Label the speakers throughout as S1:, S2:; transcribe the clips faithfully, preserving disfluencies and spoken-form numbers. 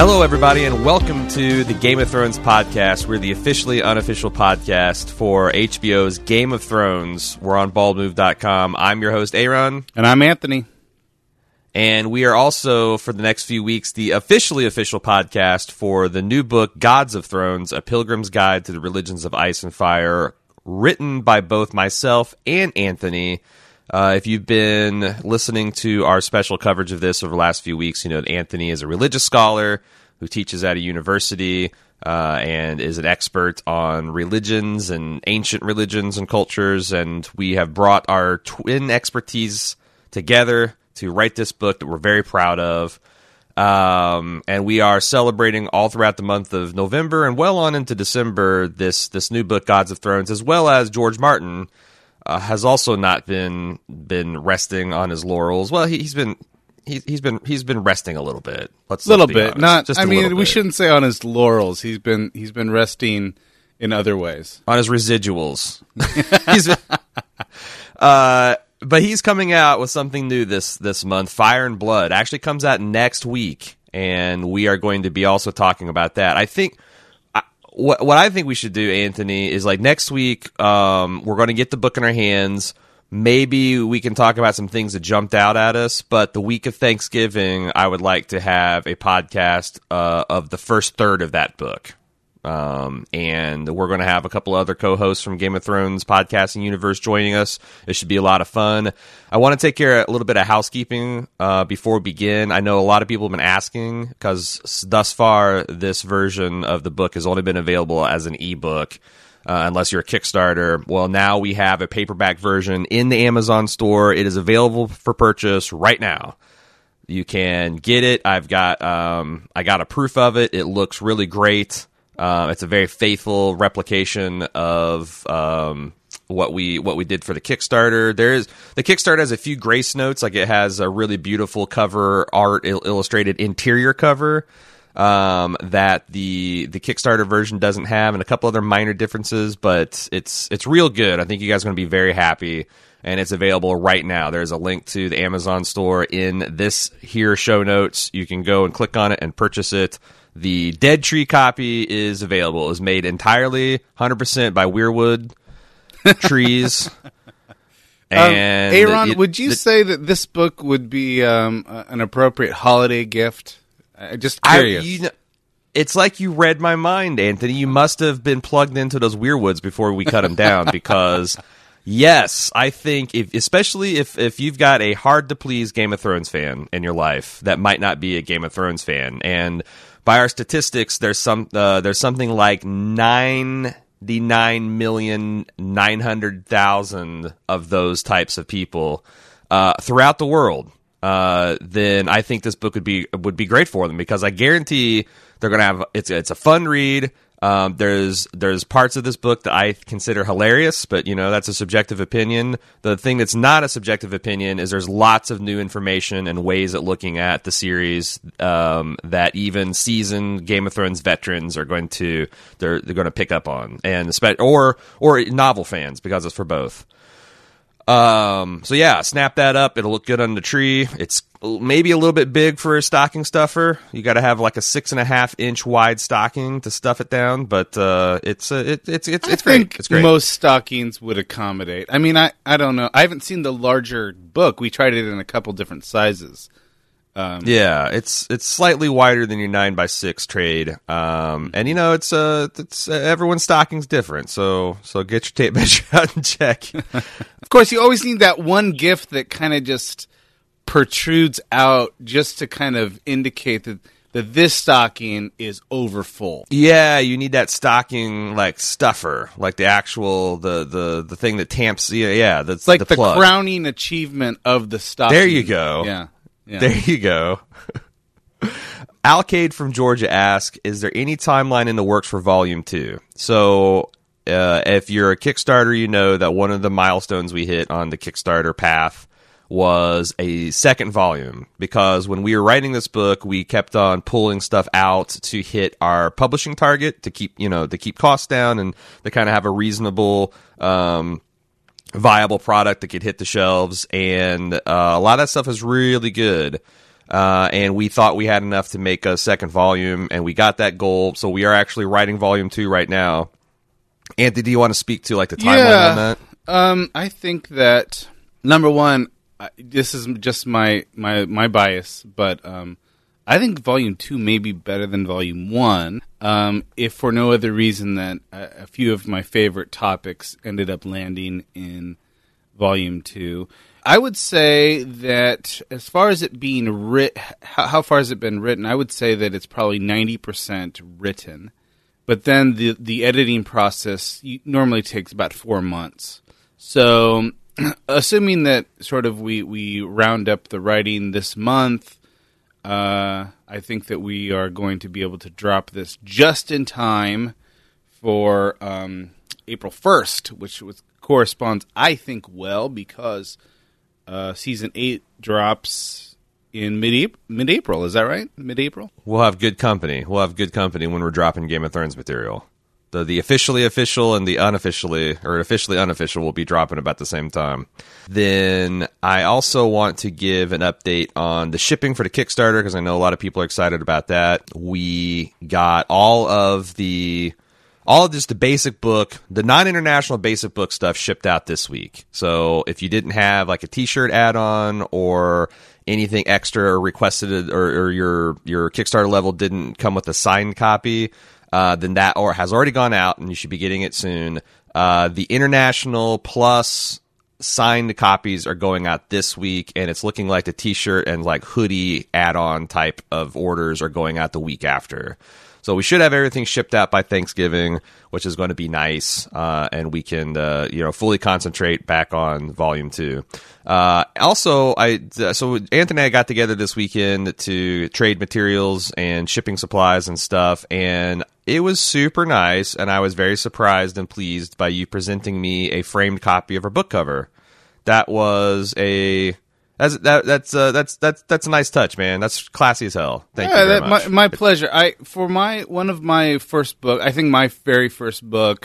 S1: Hello, everybody, and welcome to the Game of Thrones podcast. We're the officially unofficial podcast for H B O's Game of Thrones. We're on bald move dot com. I'm your host, Aaron.
S2: And I'm Anthony.
S1: And we are also, for the next few weeks, the officially official podcast for the new book, Gods of Thrones, A Pilgrim's Guide to the Religions of Ice and Fire, written by both myself and Anthony. Uh, if you've been listening to our special coverage of this over the last few weeks, you know that Anthony is a religious scholar who teaches at a university uh, and is an expert on religions and ancient religions and cultures. And we have brought our twin expertise together to write this book that we're very proud of. Um, and we are celebrating all throughout the month of November and well on into December this this new book, Gods of Thrones, as well as George Martin. Uh, has also not been been resting on his laurels. Well, he, he's been he, he's been he's been resting a little bit. Let's
S2: a little
S1: let's
S2: bit,
S1: honest.
S2: not.
S1: Just
S2: I
S1: a
S2: mean,
S1: little
S2: we
S1: bit.
S2: shouldn't say on his laurels. He's been he's been resting in other ways.
S1: On his residuals. he's been, uh, but he's coming out with something new this this month. Fire and Blood actually comes out next week, and we are going to be also talking about that. I think. What what I think we should do, Anthony, is like next week, um, we're going to get the book in our hands. Maybe we can talk about some things that jumped out at us. But the week of Thanksgiving, I would like to have a podcast uh, of the first third of that book. Um, and we're going to have a couple other co-hosts from Game of Thrones podcasting universe joining us. It should be a lot of fun. I want to take care of a little bit of housekeeping uh, before we begin. I know a lot of people have been asking because thus far this version of the book has only been available as an ebook uh, unless you're a Kickstarter. Well, now we have a paperback version in the Amazon store. It is available for purchase right now. You can get it. I've got um, I got a proof of it. It looks really great. Uh, it's a very faithful replication of um, what we what we did for the Kickstarter. There is the Kickstarter has a few grace notes, like it has a really beautiful cover art il- illustrated interior cover um, that the the Kickstarter version doesn't have, and a couple other minor differences. But it's it's real good. I think you guys are going to be very happy, and it's available right now. There's a link to the Amazon store in this here show notes. You can go and click on it and purchase it. The Dead Tree copy is available. It was made entirely one hundred percent by Weirwood trees. And
S2: um, Aaron,
S1: it,
S2: would you the, say that this book would be um, an appropriate holiday gift? Uh, just curious.
S1: I, you know, it's like you read my mind, Anthony. You must have been plugged into those Weirwoods before we cut them down because... Yes, I think, if, especially if, if you've got a hard-to-please Game of Thrones fan in your life that might not be a Game of Thrones fan, and by our statistics, there's some uh, there's something like ninety-nine million nine hundred thousand of those types of people uh, throughout the world. Uh, then I think this book would be would be great for them because I guarantee they're gonna have it's it's a fun read. Um, there's there's parts of this book that I consider hilarious, but you know that's a subjective opinion. The thing that's not a subjective opinion is there's lots of new information and ways at looking at the series um, that even seasoned Game of Thrones veterans are going to they're they're going to pick up on, and or or novel fans because it's for both. Um, so yeah, snap that up. It'll look good on the tree. It's maybe a little bit big for a stocking stuffer. You got to have like a six and a half inch wide stocking to stuff it down. But uh, it's uh, it, it's it's it's
S2: I
S1: great.
S2: Think
S1: it's great.
S2: Most stockings would accommodate. I mean, I I don't know. I haven't seen the larger book. We tried it in a couple different sizes. Um,
S1: yeah, it's it's slightly wider than your nine by six trade, um, and you know it's uh it's uh, everyone's stocking's different. So so get your tape measure out and check.
S2: Of course, you always need that one gift that kind of just protrudes out, just to kind of indicate that that this stocking is over full.
S1: Yeah, you need that stocking like stuffer, like the actual the the, the thing that tamps. Yeah, yeah, that's
S2: it's like
S1: the,
S2: the
S1: plug.
S2: crowning achievement of the stocking.
S1: There you go.
S2: Yeah. Yeah.
S1: There you go. Alcade from Georgia asks, is there any timeline in the works for Volume two? So uh, if you're a Kickstarter, you know that one of the milestones we hit on the Kickstarter path was a second volume, because when we were writing this book, we kept on pulling stuff out to hit our publishing target to keep, you know, to keep costs down and to kind of have a reasonable um viable product that could hit the shelves, and uh, a lot of that stuff is really good. Uh, and we thought we had enough to make a second volume, and we got that goal. So we are actually writing volume two right now. Anthony, do you want to speak to like the timeline
S2: yeah,
S1: on that?
S2: Um, I think that number one, I, this is just my my my bias, but um, I think volume two may be better than volume one. Um, if for no other reason than a, a few of my favorite topics ended up landing in volume two. I would say that as far as it being writ, how, how far has it been written? I would say that it's probably ninety percent written, but then the the editing process normally takes about four months. So, assuming that sort of we we round up the writing this month, uh, I think that we are going to be able to drop this just in time for um, April first, which was, corresponds, I think, well because. Uh, season eight drops in mid mid-April. Is that right? Mid-April?
S1: We'll have good company. We'll have good company when we're dropping Game of Thrones material. The the officially official and the unofficially, or officially unofficial, will be dropping about the same time. Then I also want to give an update on the shipping for the Kickstarter, because I know a lot of people are excited about that. We got all of the... All of just the basic book, the non-international basic book stuff shipped out this week. So if you didn't have like a T-shirt add-on or anything extra or requested, or, or your your Kickstarter level didn't come with a signed copy, uh, then that or has already gone out, and you should be getting it soon. Uh, the international plus signed copies are going out this week, and it's looking like the T-shirt and like hoodie add-on type of orders are going out the week after. So we should have everything shipped out by Thanksgiving, which is going to be nice, uh, and we can, uh, you know, fully concentrate back on Volume Two. Uh, also, I so Anthony and I got together this weekend to trade materials and shipping supplies and stuff, and it was super nice. And I was very surprised and pleased by you presenting me a framed copy of our book cover. That was a That's that, that's uh, that's that's that's a nice touch, man. That's classy as hell. Thank
S2: yeah,
S1: you very
S2: that,
S1: much.
S2: My, my pleasure. I for my one of my first book, I think my very first book,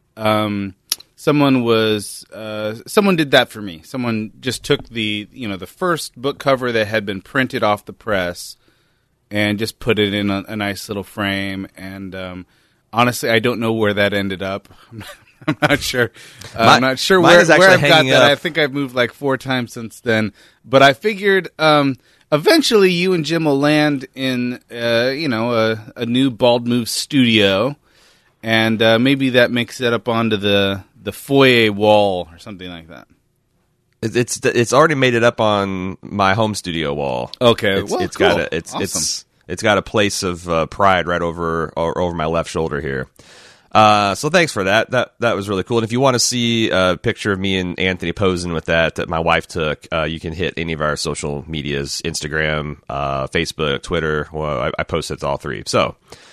S2: um, someone was uh, someone did that for me. Someone just took the you know the first book cover that had been printed off the press and just put it in a, a nice little frame. And um, honestly, I don't know where that ended up. I'm not sure. Uh,
S1: My,
S2: I'm not sure
S1: mine
S2: where,
S1: is actually
S2: where I've got
S1: hanging
S2: that.
S1: up.
S2: I think I've moved like four times since then. But I figured um, eventually you and Jim will land in, uh, you know, a, a new Bald Move studio, and uh, maybe that makes it up onto the the foyer wall or something like that.
S1: It- It's it's already made it up on my home studio wall.
S2: Okay,
S1: It's,
S2: well,
S1: it's
S2: cool.
S1: got a it's
S2: Awesome.
S1: it's it's got a place of uh, pride right over or, over my left shoulder here. Uh, so thanks for that. That that was really cool. And if you want to see a picture of me and Anthony posing with that that my wife took, uh, you can hit any of our social medias: Instagram, uh, Facebook, Twitter. Well, I, I posted to all three. So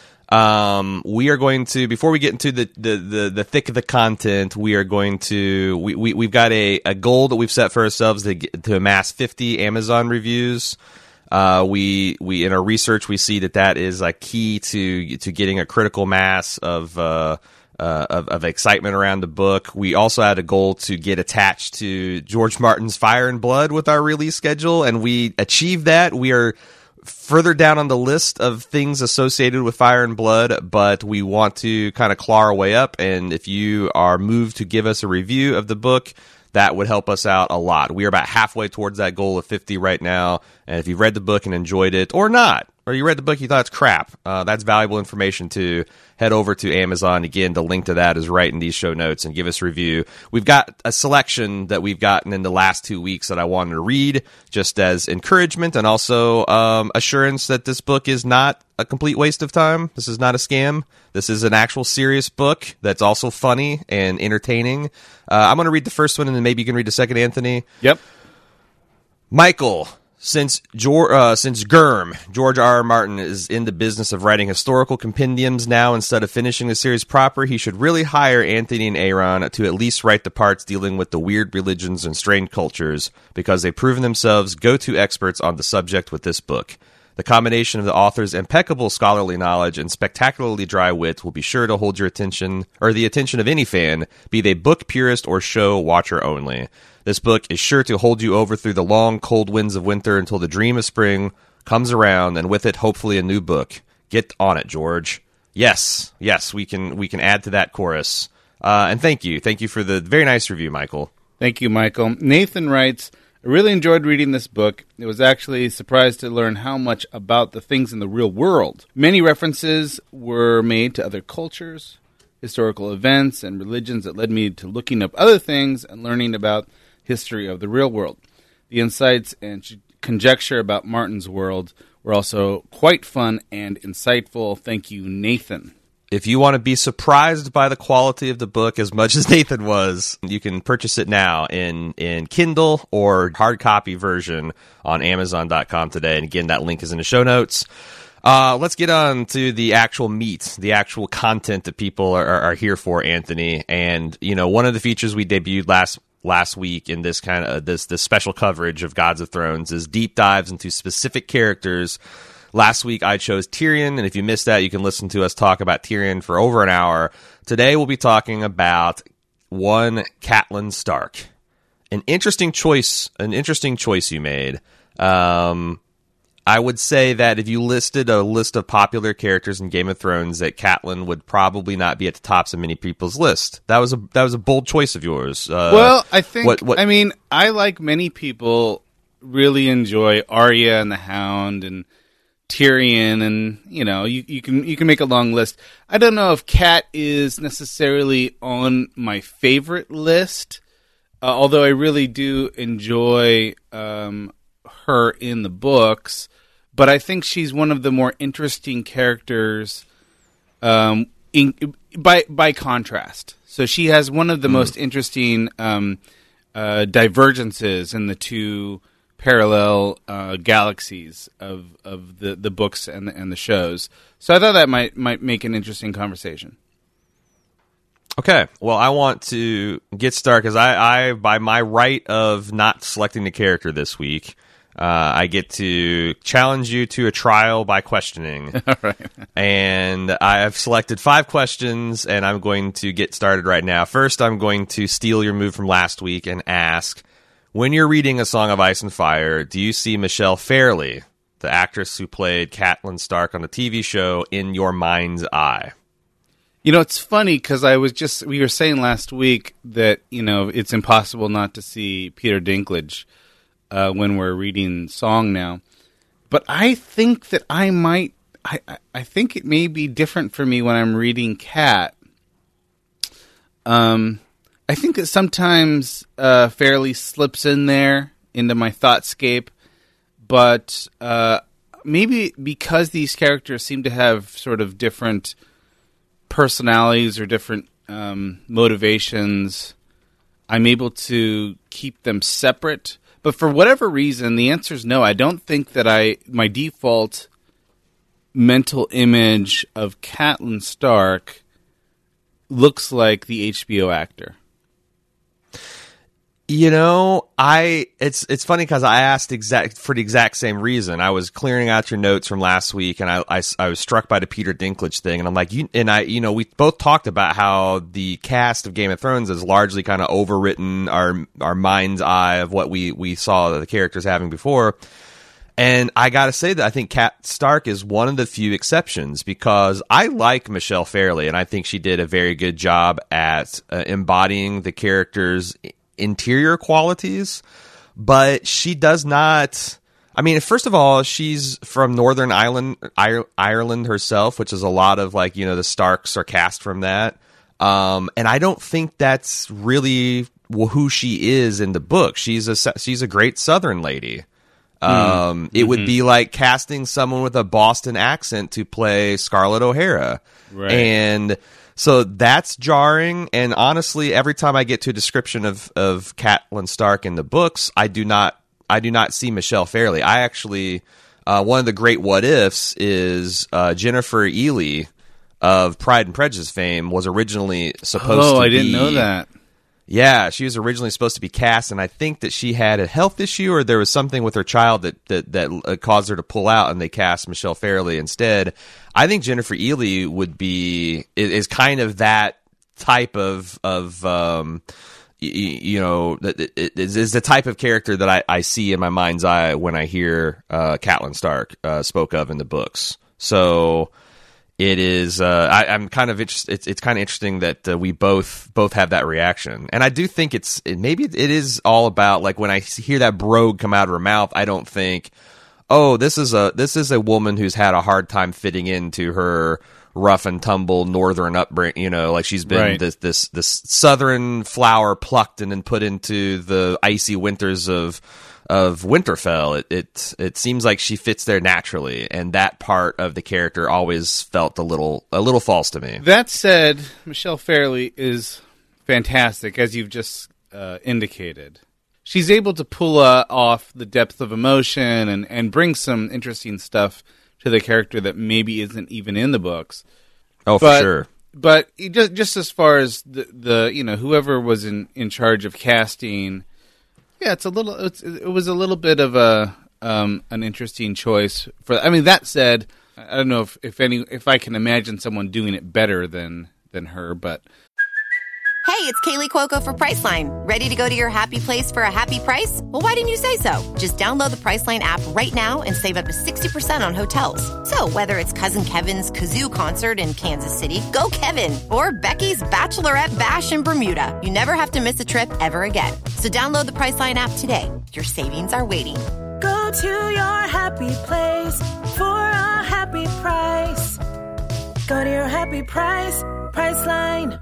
S1: um, we are going to, before we get into the, the, the, the thick of the content, we are going to we, we we've got a, a goal that we've set for ourselves to get, to amass fifty Amazon reviews. Uh, we we in our research we see that that is a key to to getting a critical mass of uh, uh, of, of excitement around the book. We also had a goal to get attached to George Martin's Fire and Blood with our release schedule, and we achieved that. We are further down on the list of things associated with Fire and Blood, but we want to kind of claw our way up. And if you are moved to give us a review of the book, that would help us out a lot. We are about halfway towards that goal of fifty right now. And if you've read the book and enjoyed it, or not, or you read the book and you thought it's crap, uh, that's valuable information too. Head over to Amazon. Again, the link to that is right in these show notes, and give us a review. We've got a selection that we've gotten in the last two weeks that I wanted to read just as encouragement and also um, assurance that this book is not a complete waste of time. This is not a scam. This is an actual serious book that's also funny and entertaining. Uh, I'm going to read the first one, and then maybe you can read the second, Anthony.
S2: Yep.
S1: Michael, since George, uh, since Germ, George R. R. Martin is in the business of writing historical compendiums now instead of finishing the series proper, he should really hire Anthony and Aaron to at least write the parts dealing with the weird religions and strange cultures, because they've proven themselves go-to experts on the subject with this book. The combination of the author's impeccable scholarly knowledge and spectacularly dry wit will be sure to hold your attention, or the attention of any fan, be they book purist or show watcher only. This book is sure to hold you over through the long, cold winds of winter until the dream of spring comes around, and with it, hopefully, a new book. Get on it, George. Yes, yes, we can we can add to that chorus. Uh, and thank you. Thank you for the very nice review, Michael.
S2: Thank you, Michael. Nathan writes, I really enjoyed reading this book. It was actually surprised to learn how much about the things in the real world. Many references were made to other cultures, historical events, and religions that led me to looking up other things and learning about history of the real world. The insights and conjecture about Martin's world were also quite fun and insightful. Thank you, Nathan.
S1: If you want to be surprised by the quality of the book as much as Nathan was, you can purchase it now in, in Kindle or hard copy version on Amazon dot com today. And again, that link is in the show notes. Uh, let's get on to the actual meat, the actual content that people are, are, are here for, Anthony. And, you know, one of the features we debuted last last week in this kind of this this special coverage of Gods of Thrones is deep dives into specific characters. Last week, I chose Tyrion, and if you missed that, you can listen to us talk about Tyrion for over an hour. Today, we'll be talking about one Catelyn Stark. An interesting choice, an interesting choice you made. Um, I would say that if you listed a list of popular characters in Game of Thrones, that Catelyn would probably not be at the tops of many people's list. That was a that was a bold choice of yours. Uh,
S2: well, I think,
S1: what, what,
S2: I mean, I, like many people, really enjoy Arya and the Hound and Tyrion, and you know, you, you can you can make a long list. I don't know if Cat is necessarily on my favorite list, uh, although I really do enjoy um, her in the books. But I think she's one of the more interesting characters, um, in, by by contrast. So she has one of the mm. most interesting um, uh, divergences in the two parallel uh, galaxies of of the, the books and the, and the shows. So I thought that might might make an interesting conversation.
S1: Okay, well, I want to get started because I, I, by my right of not selecting the character this week, uh, I get to challenge you to a trial by questioning.
S2: All right.
S1: And I have selected five questions, and I'm going to get started right now. First, I'm going to steal your move from last week and ask, when you're reading A Song of Ice and Fire, do you see Michelle Fairley, the actress who played Catelyn Stark on the T V show, in your mind's eye?
S2: You know, it's funny because I was just, we were saying last week that, you know, it's impossible not to see Peter Dinklage uh, when we're reading Song now. But I think that I might, I, I think it may be different for me when I'm reading Cat. Um... I think that sometimes uh, Fairly slips in there into my thoughtscape, but uh, maybe because these characters seem to have sort of different personalities or different um, motivations, I'm able to keep them separate. But for whatever reason, the answer is no. I don't think that I my default mental image of Catelyn Stark looks like the H B O actor.
S1: You know, I it's it's funny because I asked exact for the exact same reason. I was clearing out your notes from last week, and I, I, I was struck by the Peter Dinklage thing, and I'm like, you and I, you know, we both talked about how the cast of Game of Thrones is largely kind of overwritten our our mind's eye of what we we saw the characters having before. And I gotta say that I think Cat Stark is one of the few exceptions because I like Michelle Fairley, and I think she did a very good job at uh, embodying the character's interior qualities, but she does not. I mean, first of all, she's from Northern Ireland, Ireland herself, which is a lot of like, you know, the Starks are cast from that. Um, and I don't think that's really who she is in the book. She's a she's a great Southern lady. Um, mm. It mm-hmm. would be like casting someone with a Boston accent to play Scarlett O'Hara,
S2: right.
S1: And so that's jarring, and honestly, every time I get to a description of, of Catelyn Stark in the books, I do not I do not see Michelle Fairley. I actually, uh, one of the great what ifs is uh, Jennifer Ely of Pride and Prejudice fame was originally supposed
S2: oh,
S1: to
S2: I
S1: be... Oh, I didn't
S2: know that.
S1: Yeah, she was originally supposed to be cast, and I think that she had a health issue or there was something with her child that that, that caused her to pull out, and they cast Michelle Fairley instead. I think Jennifer Ely would be is, is kind of that type of of um, you, you know, it, it is the type of character that I, I see in my mind's eye when I hear uh, Catelyn Stark uh, spoke of in the books. So it is. Uh, I, I'm kind of interested. It's, it's kind of interesting that uh, we both both have that reaction, and I do think it's it, maybe it is all about, like, when I hear that brogue come out of her mouth, I don't think, oh, this is a this is a woman who's had a hard time fitting into her rough and tumble northern upbringing, you know, like she's been
S2: Right.
S1: this this this southern flower plucked and then put into the icy winters of of Winterfell. It it it seems like she fits there naturally, and that part of the character always felt a little a little false to me.
S2: That said, Michelle Fairley is fantastic, as you've just uh, indicated. She's able to pull uh, off the depth of emotion and, and bring some interesting stuff to the character that maybe isn't even in the books.
S1: Oh,
S2: But-
S1: for sure.
S2: But it just just as far as the, the you know whoever was in, in charge of casting, yeah, it's a little it's, it was a little bit of a um, an interesting choice for. I mean, that said, I don't know if, if any if I can imagine someone doing it better than than her, but
S3: Hey, it's Kaylee Cuoco for Priceline. Ready to go to your happy place for a happy price? Well, why didn't you say so? Just download the Priceline app right now and save up to sixty percent on hotels. So whether it's Cousin Kevin's Kazoo Concert in Kansas City, go Kevin, or Becky's Bachelorette Bash in Bermuda, you never have to miss a trip ever again. So download the Priceline app today. Your savings are waiting.
S4: Go to your happy place for a happy price. Go to your happy price, Priceline.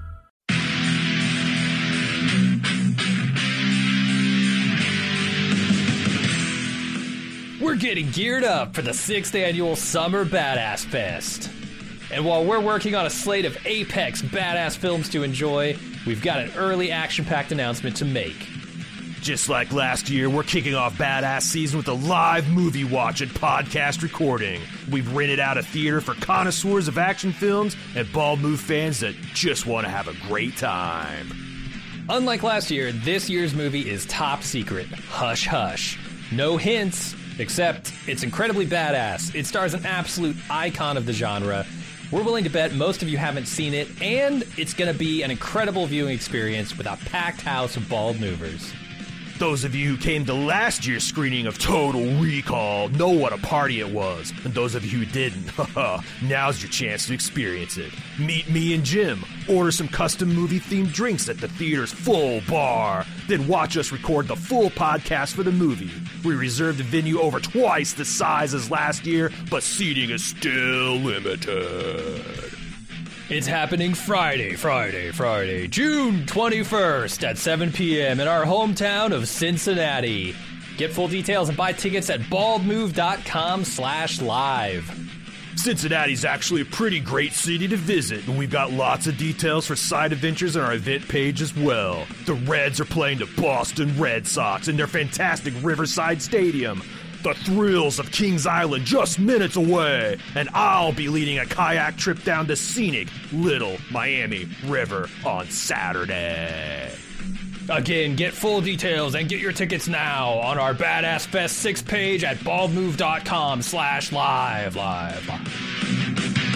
S5: We're getting geared up for the sixth annual Summer Badass Fest. And while we're working on a slate of apex badass films to enjoy, we've got an early action-packed announcement to make.
S6: Just like last year, we're kicking off Badass Season with a live movie watch and podcast recording. We've rented out a theater for connoisseurs of action films and Bald Move fans that just want to have a great time.
S5: Unlike last year, this year's movie is top secret. Hush hush. No hints, except it's incredibly badass. It stars an absolute icon of the genre. We're willing to bet most of you haven't seen it, and it's going to be an incredible viewing experience with a packed house of bald movers.
S6: Those of you who came to last year's screening of Total Recall know what a party it was. And those of you who didn't, now's your chance to experience it. Meet me and Jim, order some custom movie-themed drinks at the theater's full bar, then watch us record the full podcast for the movie. We reserved a venue over twice the size as last year, but seating is still limited.
S5: It's happening Friday, Friday, Friday, June twenty-first at seven p.m. in our hometown of Cincinnati. Get full details and buy tickets at baldmove.com slash live.
S6: Cincinnati's actually a pretty great city to visit, and we've got lots of details for side adventures on our event page as well. The Reds are playing the Boston Red Sox in their fantastic Riverside Stadium. The thrills of Kings Island just minutes away, and I'll be leading a kayak trip down the scenic Little Miami River on Saturday.
S5: Again, get full details and get your tickets now on our Badass Fest six page at baldmove.com slash live, live, live.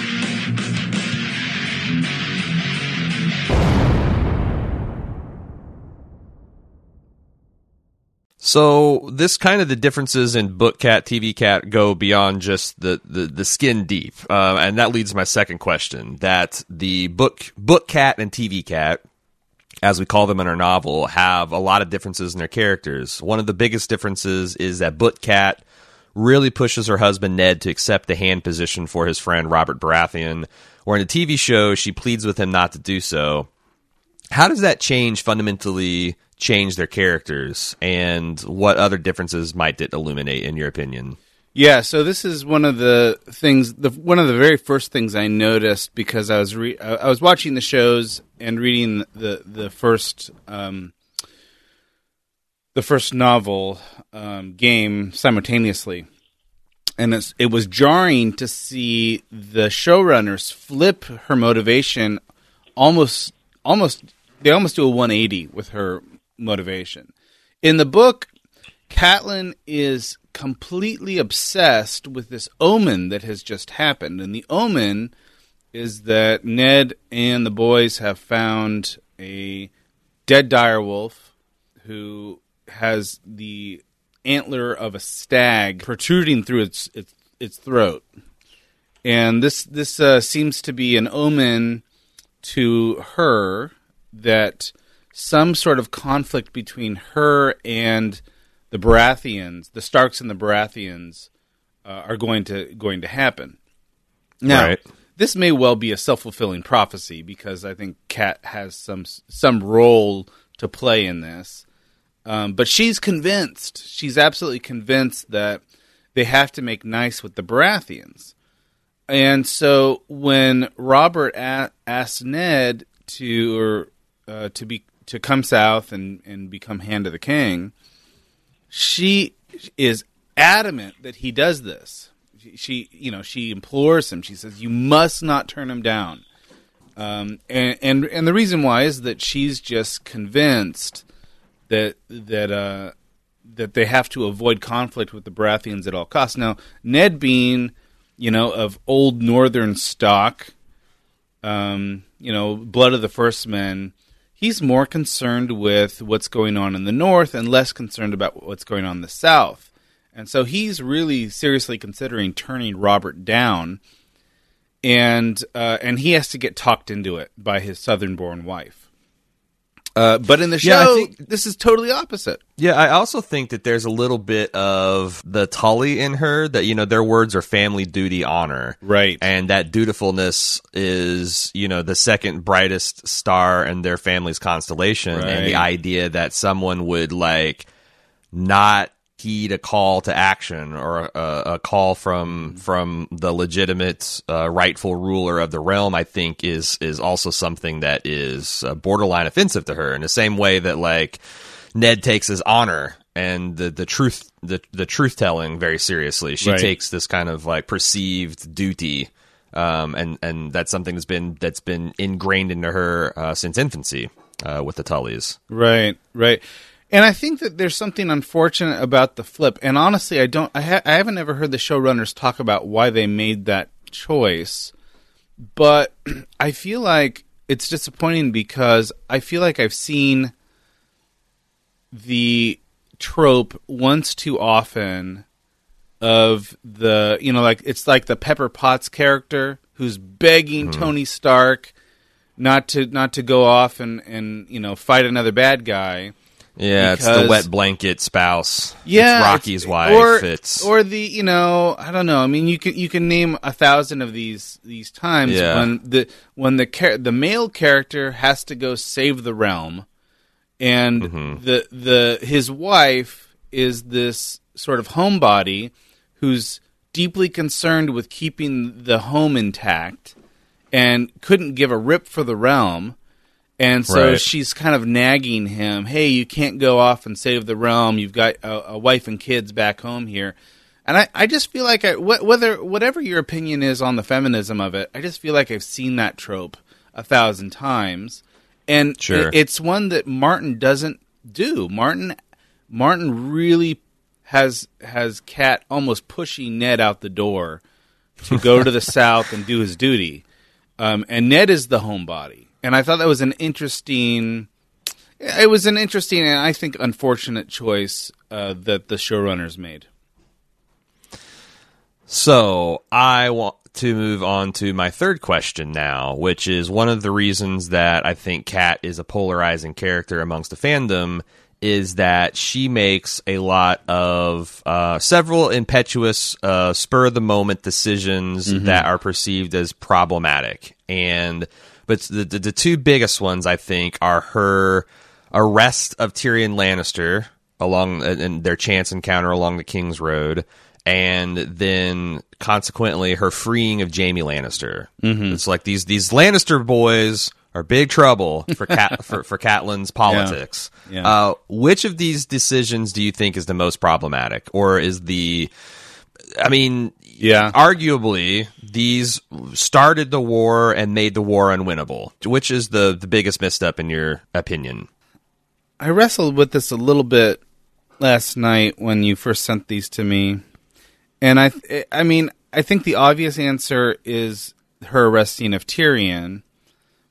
S1: So this kind of the differences in Book Cat, T V Cat go beyond just the, the, the skin deep. Uh, and that leads to my second question, that the book Book Cat and T V Cat, as we call them in our novel, have a lot of differences in their characters. One of the biggest differences is that Book Cat really pushes her husband Ned to accept the hand position for his friend Robert Baratheon, where in the T V show she pleads with him not to do so. How does that change fundamentally change their characters, and what other differences might it illuminate in your opinion?
S2: yeah. So this is one of the things. The one of the very first things I noticed because I was re- I I was watching the shows and reading the the first um, the first novel um, game simultaneously. And it's, it was jarring to see the showrunners flip her motivation almost, almost, they almost do a one eighty with her motivation. In the book, Catelyn is completely obsessed with this omen that has just happened. And the omen is that Ned and the boys have found a dead direwolf who has the antler of a stag protruding through its its, its throat. And this this uh, seems to be an omen to her that some sort of conflict between her and the Baratheons, the Starks and the Baratheons, uh, are going to going to happen. Now,
S1: Right.
S2: this may well be a self-fulfilling prophecy because I think Kat has some some role to play in this. Um, but she's convinced, she's absolutely convinced that they have to make nice with the Baratheons. And so when Robert a- asked Ned to or uh, to be to come south and, and become Hand of the King, she is adamant that he does this. She, you know, she implores him. She says, "You must not turn him down." Um, and, and and the reason why is that she's just convinced that that uh, that they have to avoid conflict with the Baratheons at all costs. Now, Ned being, you know, of old northern stock, um, you know, blood of the first men, he's more concerned with what's going on in the north and less concerned about what's going on in the south. And so he's really seriously considering turning Robert down, and uh, and he has to get talked into it by his southern-born wife. Uh, but in the show,
S1: Yeah, I think-
S2: this is totally opposite.
S1: Yeah, I also think that there's a little bit of the Tully in her that, you know, their words are family, duty, honor.
S2: Right.
S1: And that dutifulness is, you know, the second brightest star in their family's constellation. And the
S2: Right.
S1: idea that someone would, like, not heed a call to action or a, a call from from the legitimate uh, rightful ruler of the realm, I think is is also something that is uh, borderline offensive to her, in the same way that, like, Ned takes his honor and the the truth the the truth telling very seriously. She
S2: Right.
S1: takes this kind of, like, perceived duty, um, and and that's something that's been that's been ingrained into her uh, since infancy uh, with the Tullys.
S2: Right, right. And I think that there's something unfortunate about the flip. And honestly, I don't. I, ha- I haven't ever heard the showrunners talk about why they made that choice. But I feel like it's disappointing because I feel like I've seen the trope once too often of the, you know, like it's like the Pepper Potts character who's begging Tony Stark not to not to go off and, and you know fight another bad guy.
S1: Yeah, it's
S2: Because-
S1: the wet blanket spouse.
S2: Yeah,
S1: it's Rocky's
S2: it's-
S1: wife.
S2: or,
S1: it's
S2: or the you know I don't know. I mean, you can you can name a thousand of these these times
S1: Yeah.
S2: when the when the char- the male character has to go save the realm, and
S1: Mm-hmm.
S2: the the his wife is this sort of homebody who's deeply concerned with keeping the home intact and couldn't give a rip for the realm. And so
S1: Right.
S2: she's kind of nagging him, hey, you can't go off and save the realm. You've got a, a wife and kids back home here. And I, I just feel like, I, wh- whether whatever your opinion is on the feminism of it, I just feel like I've seen that trope a thousand times. And
S1: Sure.
S2: it, it's one that Martin doesn't do. Martin Martin really has has Kat almost pushing Ned out the door to go to the south and do his duty. Um, and Ned is the homebody. And I thought that was an interesting, it was an interesting and I think unfortunate choice uh, that the showrunners made.
S1: So I want to move on to my third question now, which is one of the reasons that I think Kat is a polarizing character amongst the fandom is that she makes a lot of uh, several impetuous, uh, spur-of-the-moment decisions that are perceived as problematic. And but the, the the two biggest ones, I think, are her arrest of Tyrion Lannister along and their chance encounter along the King's Road, and then consequently her freeing of Jaime Lannister. Mm-hmm. It's like these these Lannister boys are big trouble for Cat, for, for Catelyn's politics.
S2: Yeah.
S1: Uh, which of these decisions do you think is the most problematic, or is the? I mean,
S2: Yeah.
S1: arguably these started the war and made the war unwinnable. Which is the the biggest misstep in your opinion?
S2: I wrestled with this a little bit last night when you first sent these to me. And I I mean, I think the obvious answer is her arresting of Tyrion.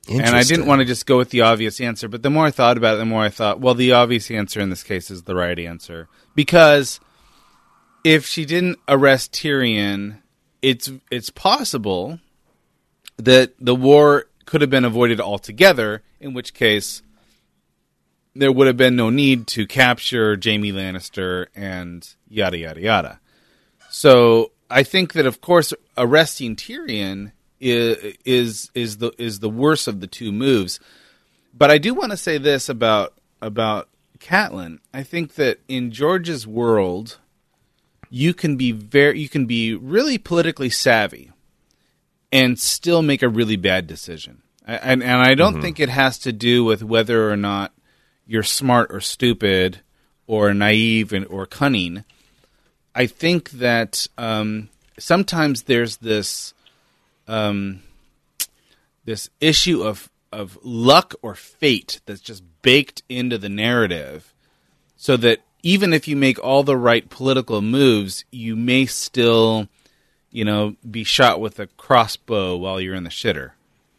S2: And I didn't want to just go with the obvious answer, but the more I thought about it, the more I thought, well, the obvious answer in this case is the right answer. Because if she didn't arrest Tyrion, it's it's possible that the war could have been avoided altogether, in which case there would have been no need to capture Jaime Lannister and yada, yada, yada. So I think that, of course, arresting Tyrion is is is the is the worst of the two moves. But I do want to say this about about Catelyn. I think that in George's world, you can be very you can be really politically savvy and still make a really bad decision. And and I don't mm-hmm. think it has to do with whether or not you're smart or stupid or naive and, or cunning. I think that um, sometimes there's this um, this issue of of luck or fate that's just baked into the narrative, so that even if you make all the right political moves, you may still, you know, be shot with a crossbow while you're in the shitter.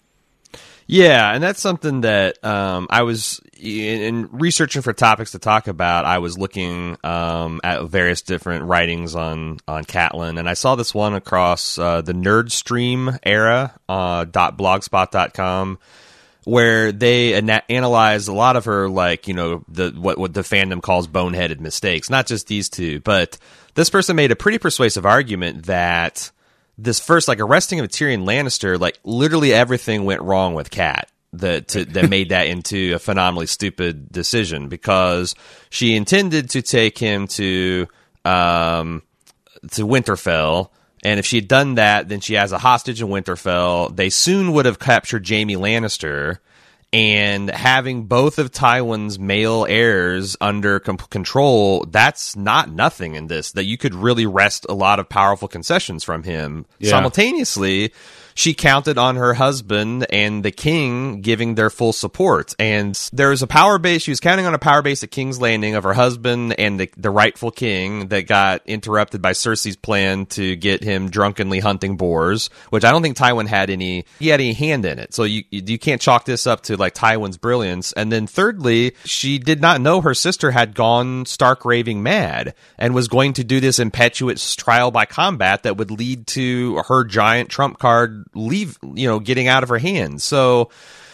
S1: Yeah, and that's something that um, I was in, in researching for topics to talk about. I was looking um, at various different writings on on Catelyn, and I saw this one across uh, the Nerdstream era uh, .blogspot dot com, where they ana- analyze a lot of her, like, you know, the what what the fandom calls boneheaded mistakes. Not just these two, but this person made a pretty persuasive argument that this first, like, arresting of Tyrion Lannister, like, literally everything went wrong with Cat that to, that made that into a phenomenally stupid decision, because she intended to take him to um, to Winterfell, and if she had done that, then she has a hostage in Winterfell. They soon would have captured Jaime Lannister, and having both of Tywin's male heirs under com- control, that's not nothing in this, that you could really wrest a lot of powerful concessions from him. Yeah. Simultaneously, she counted on her husband and the king giving their full support. And there's a power base. She was counting on a power base at King's Landing of her husband and the, the rightful king that got interrupted by Cersei's plan to get him drunkenly hunting boars, which I don't think Tywin had any, he had any hand in it. So you, you can't chalk this up to, like, Tywin's brilliance. And then thirdly, she did not know her sister had gone stark raving mad and was going to do this impetuous trial by combat that would lead to her giant trump card leave, you know, getting out of her hands. So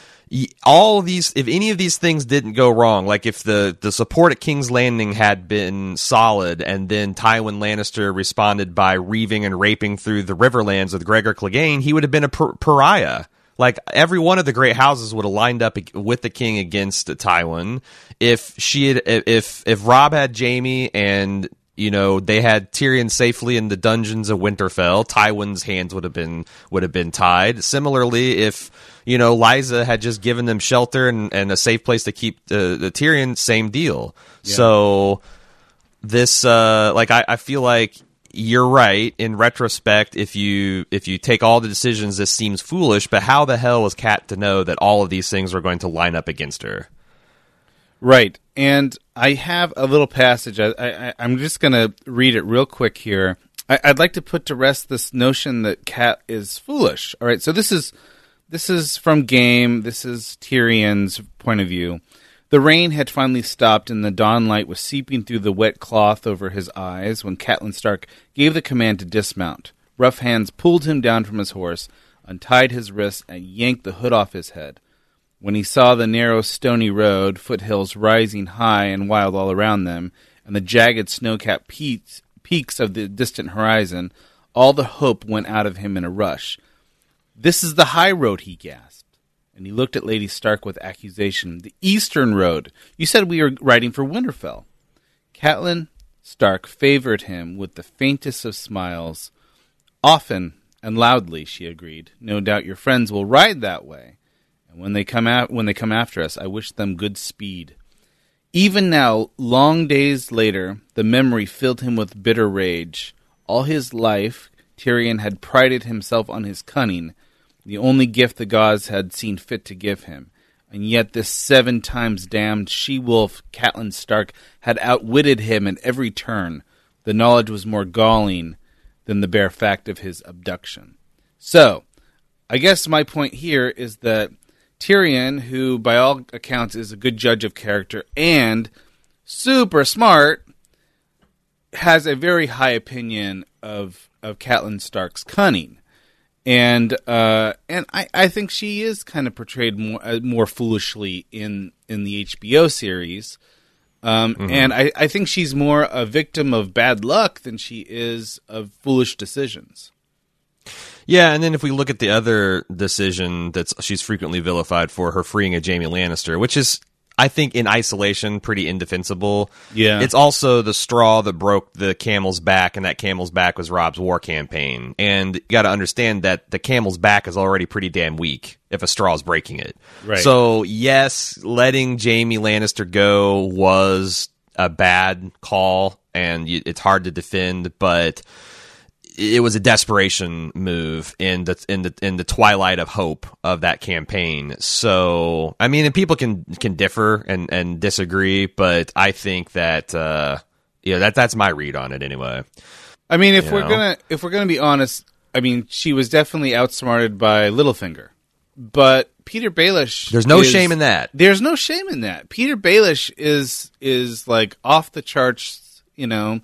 S1: all of these, if any of these things didn't go wrong, like if the, the support at King's Landing had been solid and then Tywin Lannister responded by reaving and raping through the Riverlands with Gregor Clegane, he would have been a par- pariah. Like, every one of the great houses would have lined up with the king against Tywin. If she had, if if Robb had Jaime and, you know, they had Tyrion safely in the dungeons of Winterfell, Tywin's hands would have been would have been tied. Similarly, if, you know, Lysa had just given them shelter and, and a safe place to keep uh, the Tyrion, same deal. Yeah. So this, uh, like, I, I feel like you're right. In retrospect, if you if you take all the decisions, this seems foolish. But how the hell was Cat to know that all of these things were going to line up against her?
S2: Right. And I have a little passage. I, I, I'm just going to read it real quick here. I, I'd like to put to rest this notion that Cat is foolish. All right. So this is this is from Game. This is Tyrion's point of view. The rain had finally stopped, and the dawn light was seeping through the wet cloth over his eyes when Catelyn Stark gave the command to dismount. Rough hands pulled him down from his horse, untied his wrists, and yanked the hood off his head. When he saw the narrow, stony road, foothills rising high and wild all around them, and the jagged snow-capped peaks, peaks of the distant horizon, all the hope went out of him in a rush. "This is the high road," he gasped. And he looked at Lady Stark with accusation. "The eastern road. You said we were riding for Winterfell." Catelyn Stark favored him with the faintest of smiles. "Often and loudly," she agreed. "No doubt your friends will ride that way. And when they come out, when they come after us, I wish them good speed." Even now, long days later, the memory filled him with bitter rage. All his life, Tyrion had prided himself on his cunning, the only gift the gods had seen fit to give him. And yet this seven times damned she-wolf, Catelyn Stark, had outwitted him at every turn. The knowledge was more galling than the bare fact of his abduction. So, I guess my point here is that Tyrion, who by all accounts is a good judge of character and super smart, has a very high opinion of of Catelyn Stark's cunning, and uh, and I, I think she is kind of portrayed more uh, more foolishly in in the H B O series, um, mm-hmm. and I, I think she's more a victim of bad luck than she is of foolish decisions.
S1: Yeah, and then if we look at the other decision that she's frequently vilified for, her freeing a Jaime Lannister, which is, I think, in isolation, pretty indefensible.
S2: Yeah.
S1: It's also the straw that broke the camel's back, and that camel's back was Robb's war campaign. And you got to understand that the camel's back is already pretty damn weak if a straw's breaking it.
S2: Right.
S1: So, yes, letting Jaime Lannister go was a bad call, and it's hard to defend, but it was a desperation move in the in the in the twilight of hope of that campaign. So, I mean, and people can can differ and, and disagree, but I think that uh, yeah, that that's my read on it anyway.
S2: I mean, if
S1: you
S2: we're
S1: know?
S2: gonna if we're gonna be honest, I mean, she was definitely outsmarted by Littlefinger, but Peter Baelish.
S1: There's no
S2: is,
S1: shame in that.
S2: There's no shame in that. Peter Baelish is is like off the charts, you know.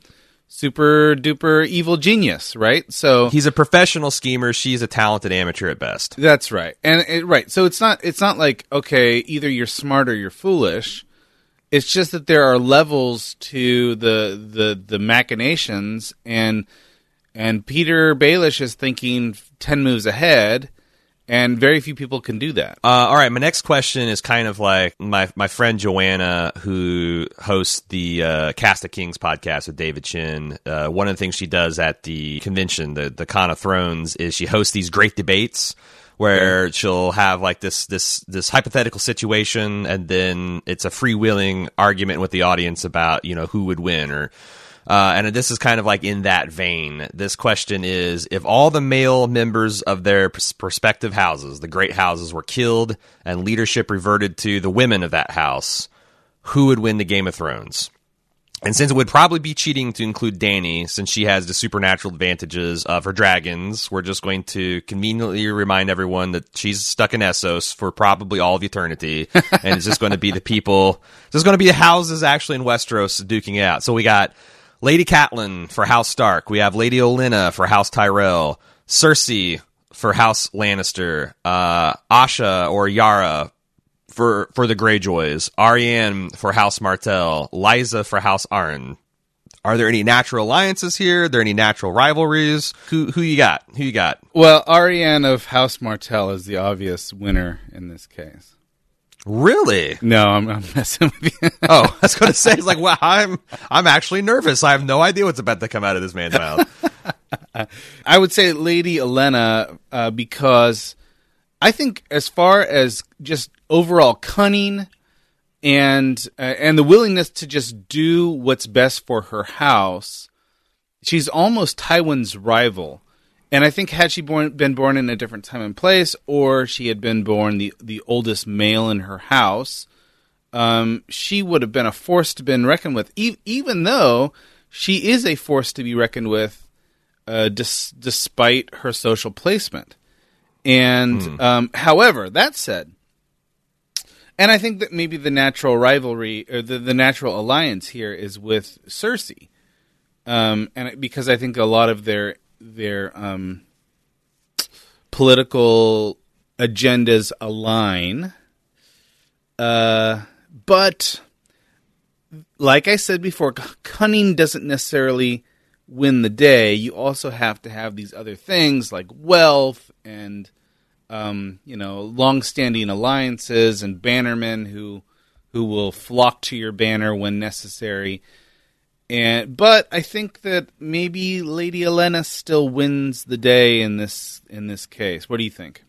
S2: Super duper evil genius, right? So
S1: he's a professional schemer. She's a talented amateur at best.
S2: That's right, and it, right. So it's not it's not like, okay, either you're smart or you're foolish. It's just that there are levels to the the the machinations, and and Peter Baelish is thinking ten moves ahead. And very few people can do that.
S1: Uh, all right, my next question is kind of like my my friend Joanna, who hosts the uh, Cast of Kings podcast with David Chin. Uh, one of the things she does at the convention, the the Con of Thrones, is she hosts these great debates where okay. she'll have like this this this hypothetical situation, and then it's a freewheeling argument with the audience about, you know, who would win or. Uh, and this is kind of like in that vein. This question is, if all the male members of their prospective houses, the great houses, were killed and leadership reverted to the women of that house, who would win the Game of Thrones? And since it would probably be cheating to include Dany, since she has the supernatural advantages of her dragons, we're just going to conveniently remind everyone that she's stuck in Essos for probably all of eternity. And it's just going to be the people, it's just going to be the houses actually in Westeros duking it out. So we got Lady Catelyn for House Stark. We have Lady Olenna for House Tyrell. Cersei for House Lannister. Uh, Asha or Yara for for the Greyjoys. Arianne for House Martell. Lysa for House Arryn. Are there any natural alliances here? Are there any natural rivalries? Who who you got? Who you got?
S2: Well, Arianne of House Martell is the obvious winner in this case.
S1: Really?
S2: No, I'm, I'm messing with you.
S1: Oh, I was going to say, it's like, well, I'm I'm actually nervous. I have no idea what's about to come out of this man's mouth.
S2: I would say Lady Olenna, uh, because I think as far as just overall cunning and uh, and the willingness to just do what's best for her house, she's almost Tywin's rival. And I think had she born, been born in a different time and place, or she had been born the, the oldest male in her house, um, she would have been a force to be reckoned with, e- even though she is a force to be reckoned with uh, dis- despite her social placement. And hmm. um, however, that said, and I think that maybe the natural rivalry, or the, the natural alliance here is with Cersei. Um, and it, because I think a lot of their their um, political agendas align. Uh, but, like I said before, cunning doesn't necessarily win the day. You also have to have these other things like wealth and, um, you know, long-standing alliances and bannermen who who will flock to your banner when necessary. And but I think that maybe Lady Olenna still wins the day in this in this case. What do you think?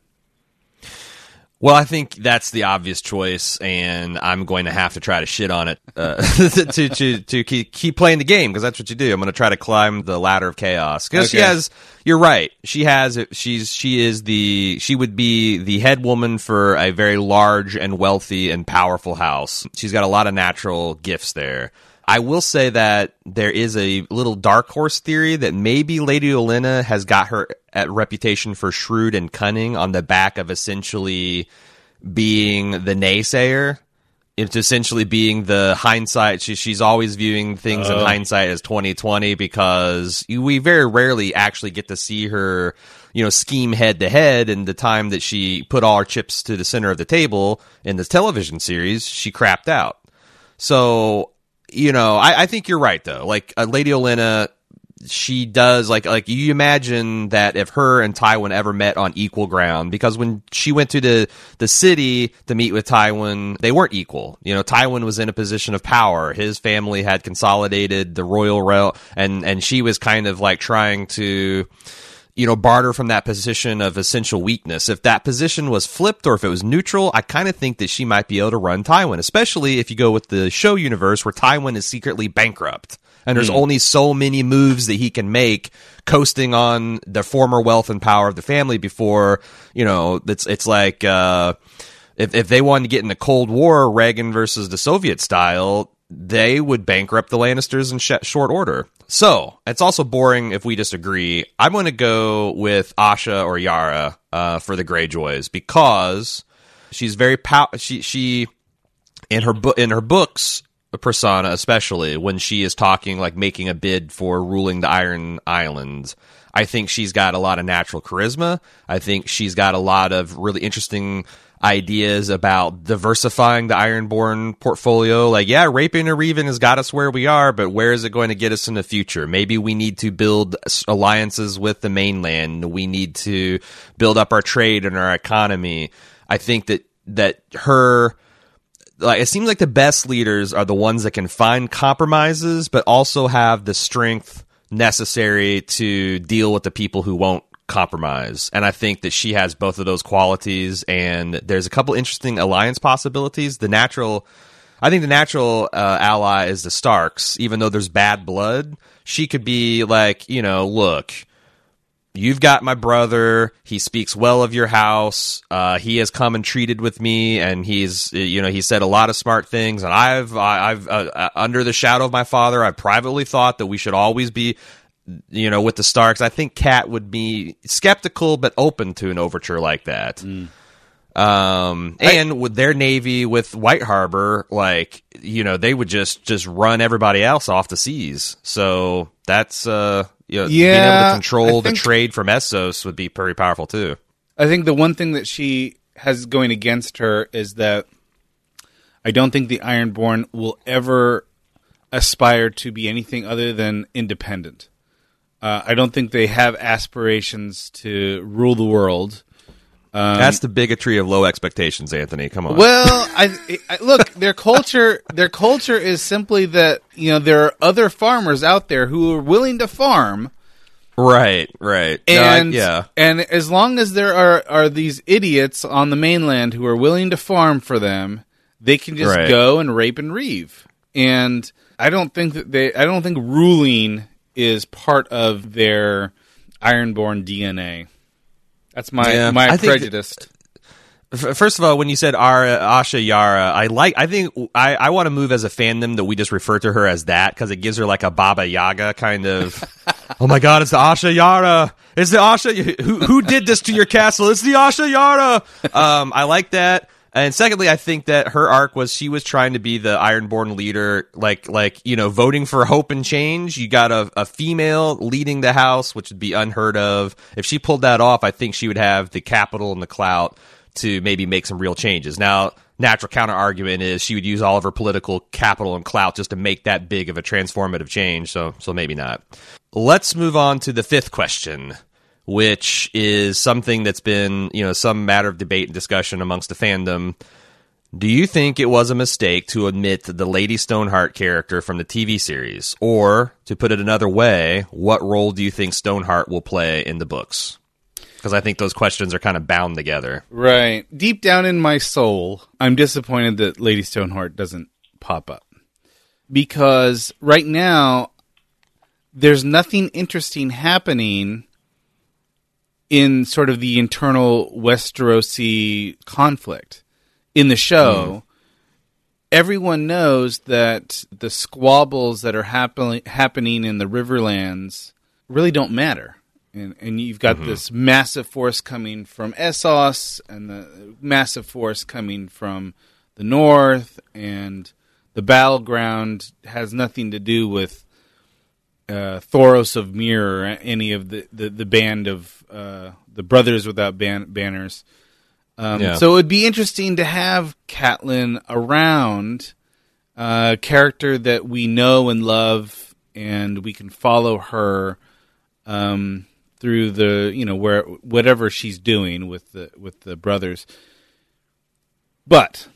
S1: Well, I think that's the obvious choice, and I'm going to have to try to shit on it uh, to to to keep, keep playing the game, because that's what you do. I'm going to try to climb the ladder of chaos, because okay. she has. You're right. She has. She's. She is the. She would be the head woman for a very large and wealthy and powerful house. She's got a lot of natural gifts there. I will say that there is a little dark horse theory that maybe Lady Olenna has got her reputation for shrewd and cunning on the back of essentially being the naysayer. It's essentially being the hindsight. She, she's always viewing things
S2: Oh.
S1: in hindsight as twenty twenty because we very rarely actually get to see her, you know, scheme head to head. And the time that she put all her chips to the center of the table in this television series, she crapped out. So, you know, I, I think you're right though. Like uh, Lady Olenna, she does like like you imagine that if her and Tywin ever met on equal ground, because when she went to the the city to meet with Tywin, they weren't equal. You know, Tywin was in a position of power. His family had consolidated the royal realm, and and she was kind of like trying to, you know, barter from that position of essential weakness. If that position was flipped or if it was neutral, I kind of think that she might be able to run Tywin, especially if you go with the show universe where Tywin is secretly bankrupt. And there's mm. only so many moves that he can make coasting on the former wealth and power of the family before, you know, it's it's like uh, if, if they wanted to get in the Cold War, Reagan versus the Soviet style, they would bankrupt the Lannisters in sh- short order. So it's also boring if we disagree. I'm going to go with Asha or Yara uh, for the Greyjoys because she's very pow- she she in her book in her books. Persona, especially when she is talking like making a bid for ruling the Iron Islands, I think she's got a lot of natural charisma. I think she's got a lot of really interesting ideas about diversifying the Ironborn portfolio. Like, yeah, raping or reaving has got us where we are, but where is it going to get us in the future? Maybe we need to build alliances with the mainland. We need to build up our trade and our economy. I think that that her like it seems like the best leaders are the ones that can find compromises, but also have the strength necessary to deal with the people who won't compromise. And I think that she has both of those qualities. And there's a couple interesting alliance possibilities. The natural, I think the natural uh, ally is the Starks. Even though there's bad blood, she could be like, you know, look. You've got my brother. He speaks well of your house. Uh, he has come and treated with me, and he's, you know, he said a lot of smart things. And I've, I, I've, uh, uh, under the shadow of my father, I privately thought that we should always be, you know, with the Starks. I think Kat would be skeptical but open to an overture like that. Mm. Um, and I, with their navy, with White Harbor, like, you know, they would just just run everybody else off the seas. So that's uh. You know,
S2: yeah,
S1: being able to control
S2: think,
S1: the trade from Essos would be very powerful too.
S2: I think the one thing that she has going against her is that I don't think the Ironborn will ever aspire to be anything other than independent. Uh, I don't think they have aspirations to rule the world. Um,
S1: That's the bigotry of low expectations, Anthony. Come on.
S2: Well, I, I look, their culture, their culture is simply that, you know, there are other farmers out there who are willing to farm.
S1: Right, right.
S2: And
S1: no, I, yeah.
S2: and as long as there are, are these idiots on the mainland who are willing to farm for them, they can just
S1: right.
S2: go and rape and reave. And I don't think that they I don't think ruling is part of their Ironborn D N A. That's my
S1: yeah,
S2: my prejudice.
S1: Th- First of all, when you said Ara, Asha Yara, I like. I think I, I want to move as a fandom that we just refer to her as that because it gives her like a Baba Yaga kind of. Oh my God! It's the Asha Yara. It's the Asha. Who who did this to your castle? It's the Asha Yara. Um, I like that. And secondly, I think that her arc was she was trying to be the Ironborn leader, like like you know, voting for hope and change. You got a, a female leading the house, which would be unheard of. If she pulled that off, I think she would have the capital and the clout to maybe make some real changes. Now, natural counter argument is she would use all of her political capital and clout just to make that big of a transformative change. So so maybe not. Let's move on to the fifth question, which is something that's been, you know, some matter of debate and discussion amongst the fandom. Do you think it was a mistake to omit the Lady Stoneheart character from the T V series? Or, to put it another way, what role do you think Stoneheart will play in the books? Because I think those questions are kind of bound together.
S2: Right. Deep down in my soul, I'm disappointed that Lady Stoneheart doesn't pop up. Because right now, there's nothing interesting happening in sort of the internal Westerosi conflict. In the show, mm. everyone knows that the squabbles that are happen- happening in the Riverlands really don't matter. and and you've got mm-hmm. this massive force coming from Essos, and the massive force coming from the north, and the battleground has nothing to do with uh, Thoros of Myr or any of the, the, the band of uh, the Brothers Without ban- Banners. Um, yeah. So it would be interesting to have Catelyn around, a uh, character that we know and love, and we can follow her um, through the, you know, where whatever she's doing with the with the brothers. But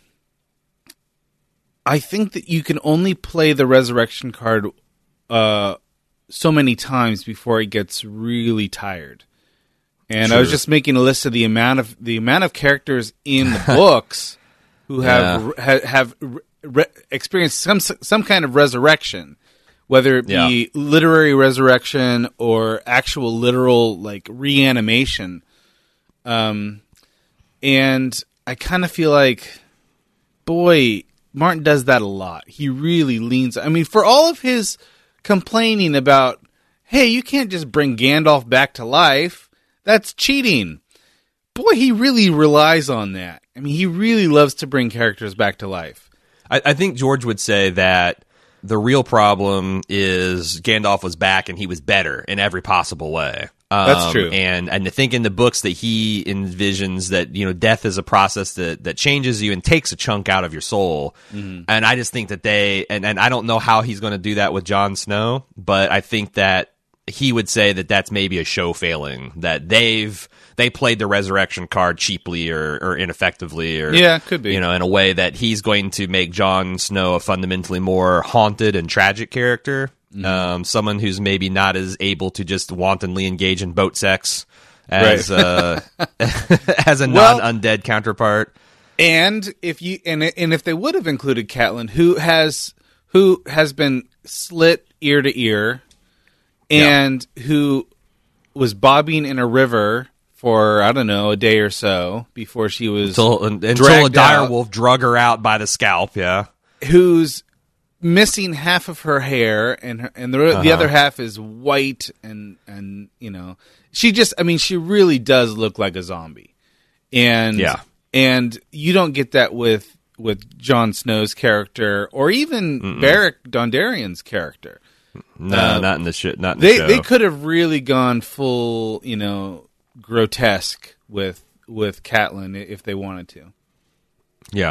S2: I think that you can only play the resurrection card uh, so many times before it gets really tired. And sure. I was just making a list of the amount of the amount of characters in the books who have yeah. ha, have re- experienced some some kind of resurrection, whether it be yeah. literary resurrection or actual literal like reanimation. Um, and I kind of feel like, boy, Martin does that a lot. He really leans. I mean, for all of his complaining about, hey, you can't just bring Gandalf back to life. That's cheating. Boy, he really relies on that. I mean, he really loves to bring characters back to life.
S1: I, I think George would say that the real problem is Gandalf was back and he was better in every possible way. Um,
S2: That's true.
S1: And and I think in the books that he envisions that, you know, death is a process that, that changes you and takes a chunk out of your soul. Mm-hmm. And I just think that they, and, and I don't know how he's going to do that with Jon Snow, but I think that he would say that that's maybe a show failing, that they've they played the resurrection card cheaply or, or ineffectively, or
S2: yeah, could be,
S1: you know, in a way that he's going to make Jon Snow a fundamentally more haunted and tragic character, mm-hmm. um, someone who's maybe not as able to just wantonly engage in boat sex as right. uh, as a well, non-undead counterpart.
S2: And if you and and if they would have included Catelyn, who has who has been slit ear to ear. And yeah. who was bobbing in a river for, I don't know, a day or so before she was
S1: Until, until a dire out, wolf drug her out by the scalp, yeah.
S2: Who's missing half of her hair, and her, and the, uh-huh. the other half is white, and, and, you know, she just, I mean, she really does look like a zombie. And,
S1: yeah.
S2: and you don't get that with, with Jon Snow's character, or even Mm-mm. Beric Dondarrion's character.
S1: No, uh, not in the shit. Not in
S2: they
S1: the show.
S2: They could have really gone full, you know, grotesque with with Catelyn if they wanted to.
S1: Yeah,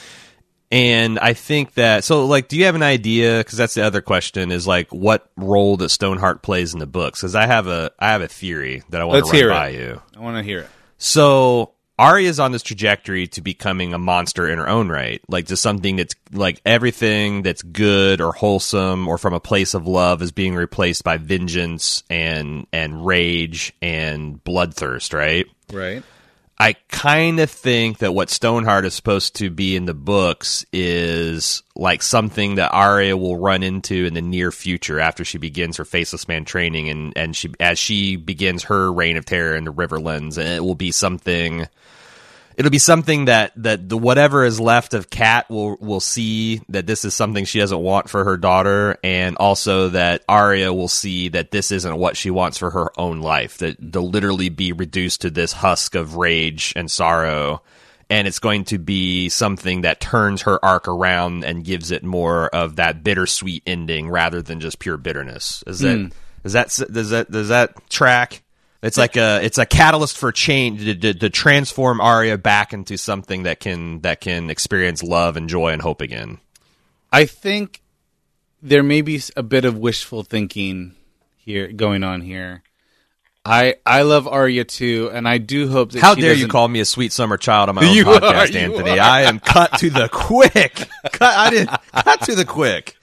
S1: and I think that so. Like, do you have an idea? Because that's the other question: is like what role that Stoneheart plays in the books? Because I have a I have a theory that I want
S2: Let's
S1: to run
S2: hear
S1: by
S2: it.
S1: you.
S2: I want to hear it.
S1: So Arya's on this trajectory to becoming a monster in her own right, like just something that's like everything that's good or wholesome or from a place of love is being replaced by vengeance and and rage and bloodthirst, right?
S2: Right.
S1: I kind of think that what Stoneheart is supposed to be in the books is like something that Arya will run into in the near future after she begins her Faceless Man training, and and she as she begins her reign of terror in the Riverlands, and it will be something. It'll be something that, that the whatever is left of Cat will will see that this is something she doesn't want for her daughter, and also that Arya will see that this isn't what she wants for her own life, that they'll literally be reduced to this husk of rage and sorrow, and it's going to be something that turns her arc around and gives it more of that bittersweet ending rather than just pure bitterness. Is that mm. is that does that does that track? It's like a it's a catalyst for change to, to, to transform Arya back into something that can that can experience love and joy and hope again.
S2: I think there may be a bit of wishful thinking here going on here. I I love Arya too, and I do hope that.
S1: How
S2: she
S1: dare
S2: doesn't...
S1: you call me a sweet summer child on my own
S2: you
S1: podcast,
S2: are,
S1: Anthony?
S2: Are.
S1: I am cut to the quick. Cut, I didn't cut to the quick.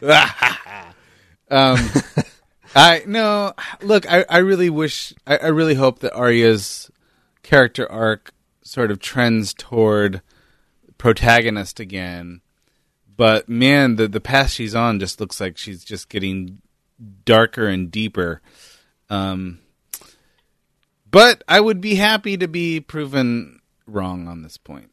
S2: um. I no look. I, I really wish. I, I really hope that Arya's character arc sort of trends toward protagonist again. But man, the the path she's on just looks like she's just getting darker and deeper. Um, but I would be happy to be proven wrong on this point.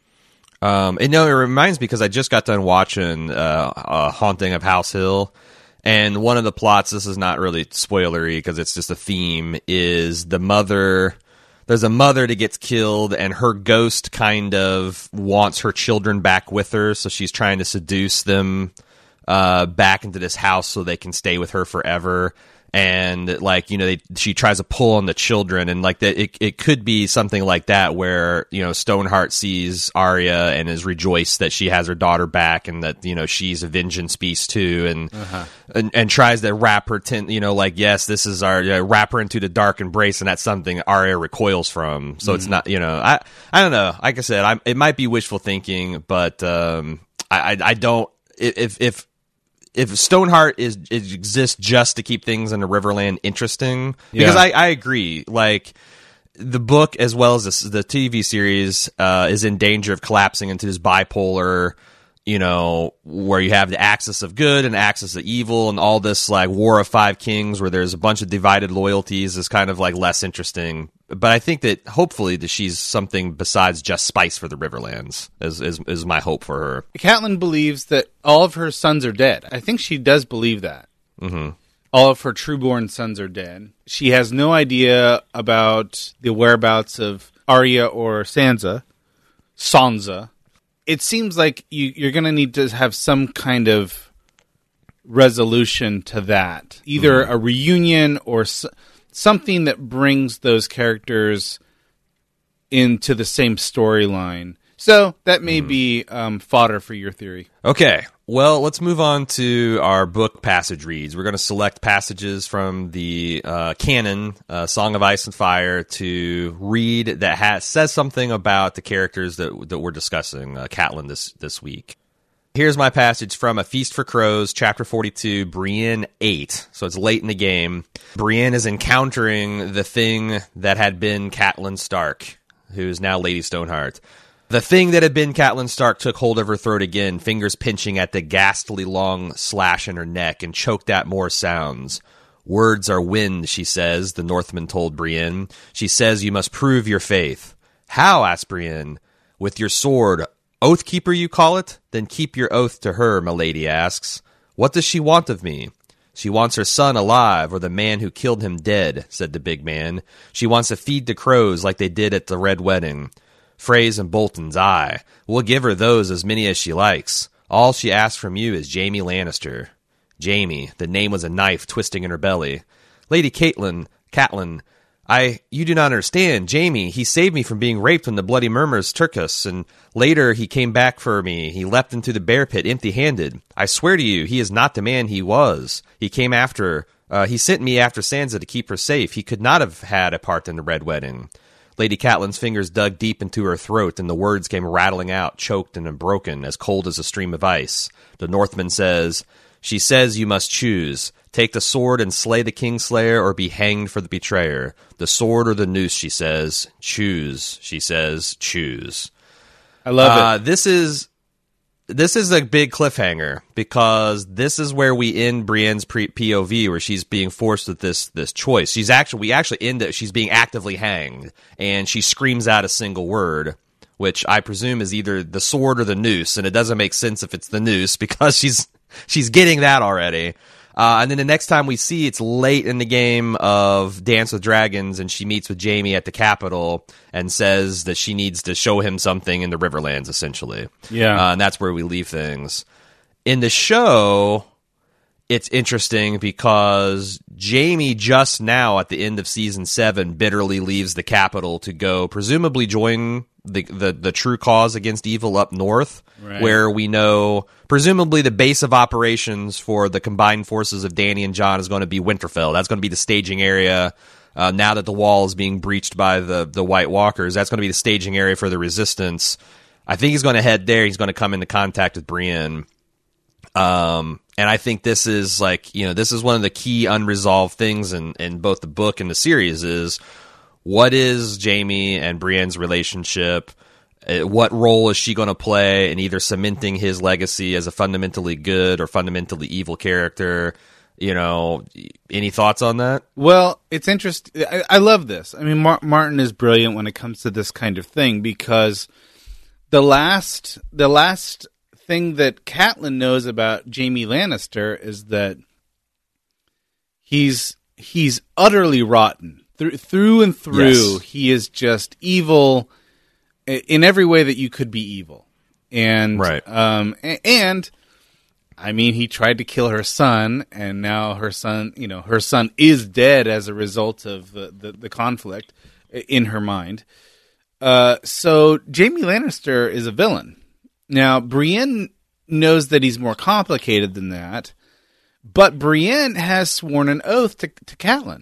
S1: Um, and no, it reminds me because I just got done watching uh, uh, Haunting of House Hill. And one of the plots, this is not really spoilery because it's just a theme, is the mother... There's a mother that gets killed, and her ghost kind of wants her children back with her, so she's trying to seduce them uh, back into this house so they can stay with her forever. And, like, you know, they, she tries to pull on the children, and, like, that it, it could be something like that where, you know, Stoneheart sees Arya and is rejoiced that she has her daughter back and that, you know, she's a vengeance beast too, and uh-huh. and, and tries to wrap her, tin, you know, like, yes, this is our, you know, wrap her into the dark embrace, and that's something Arya recoils from. So mm-hmm. it's not, you know, I I don't know. Like I said, I, it might be wishful thinking, but um, I, I, I don't, if if If Stoneheart is, is exists just to keep things in the Riverland interesting, because yeah. I, I agree, like the book as well as the, the T V series uh, is in danger of collapsing into this bipolar, you know, where you have the axis of good and axis of evil, and all this like War of Five Kings where there's a bunch of divided loyalties is kind of like less interesting. But I think that hopefully that she's something besides just spice for the Riverlands is, is is my hope for her.
S2: Catelyn believes that all of her sons are dead. I think she does believe that.
S1: Mm-hmm.
S2: All of her trueborn sons are dead. She has no idea about the whereabouts of Arya or Sansa. Sansa. It seems like you, you're going to need to have some kind of resolution to that. Either mm-hmm. a reunion or... S- something that brings those characters into the same storyline. So that may mm. be um, fodder for your theory.
S1: Okay, well, let's move on to our book passage reads. We're going to select passages from the uh, canon, uh, Song of Ice and Fire, to read that has, says something about the characters that that we're discussing, uh, Catelyn, this, this week. Here's my passage from A Feast for Crows, chapter forty-two, Brienne eight. So it's late in the game. Brienne is encountering the thing that had been Catelyn Stark, who is now Lady Stoneheart. The thing that had been Catelyn Stark took hold of her throat again, fingers pinching at the ghastly long slash in her neck, and choked out more sounds. Words are wind, she says, the Northman told Brienne. She says you must prove your faith. How? Asked Brienne. With your sword. Oathkeeper, you call it? Then keep your oath to her, milady asks. What does she want of me? She wants her son alive, or the man who killed him dead, said the big man. She wants to feed the crows like they did at the Red Wedding. Freys and Bolton's eye. We'll give her those as many as she likes. All she asks from you is Jaime Lannister. Jaime, the name was a knife twisting in her belly. Lady Catelyn, Catelyn, I, you do not understand. Jaime, he saved me from being raped when the Bloody Murmurs took us, and later he came back for me. He leapt into the bear pit empty-handed. I swear to you, he is not the man he was. He came after, uh, he sent me after Sansa to keep her safe. He could not have had a part in the Red Wedding. Lady Catelyn's fingers dug deep into her throat, and the words came rattling out, choked and broken, as cold as a stream of ice. The Northman says, she says you must choose. Take the sword and slay the Kingslayer, or be hanged for the betrayer. The sword or the noose, she says. Choose, she says. Choose.
S2: I love
S1: uh,
S2: it.
S1: This is this is a big cliffhanger, because this is where we end Brienne's pre- P O V, where she's being forced with this this choice. She's actually we actually end it. She's being actively hanged, and she screams out a single word, which I presume is either the sword or the noose, and it doesn't make sense if it's the noose because she's she's getting that already. Uh, and then the next time we see, it's late in the game of Dance with Dragons, and she meets with Jaime at the Capitol and says that she needs to show him something in the Riverlands, essentially.
S2: Yeah.
S1: Uh, and that's where we leave things. In the show, it's interesting because Jaime just now, at the end of season seven, bitterly leaves the Capitol to go presumably join the the, the true cause against evil up north, right, where we know presumably the base of operations for the combined forces of Dany and Jon is going to be Winterfell. That's going to be the staging area. Uh, now that the wall is being breached by the, the White Walkers, that's going to be the staging area for the Resistance. I think he's going to head there. He's going to come into contact with Brienne. Um, and I think this is like, you know, this is one of the key unresolved things in, in both the book and the series is, what is Jaime and Brienne's relationship? What role is she going to play in either cementing his legacy as a fundamentally good or fundamentally evil character? You know, any thoughts on that?
S2: Well, it's interesting. I, I love this. I mean, Mar- Martin is brilliant when it comes to this kind of thing, because the last the last thing that Catelyn knows about Jaime Lannister is that he's he's utterly rotten through through and through.
S1: Yes.
S2: He is just evil in every way that you could be evil, and
S1: Right.
S2: um, a- and I mean, he tried to kill her son, and now her son, you know, her son is dead as a result of the the, the conflict in her mind. Uh, so Jaime Lannister is a villain. Now, Brienne knows that he's more complicated than that, but Brienne has sworn an oath to, to Catelyn.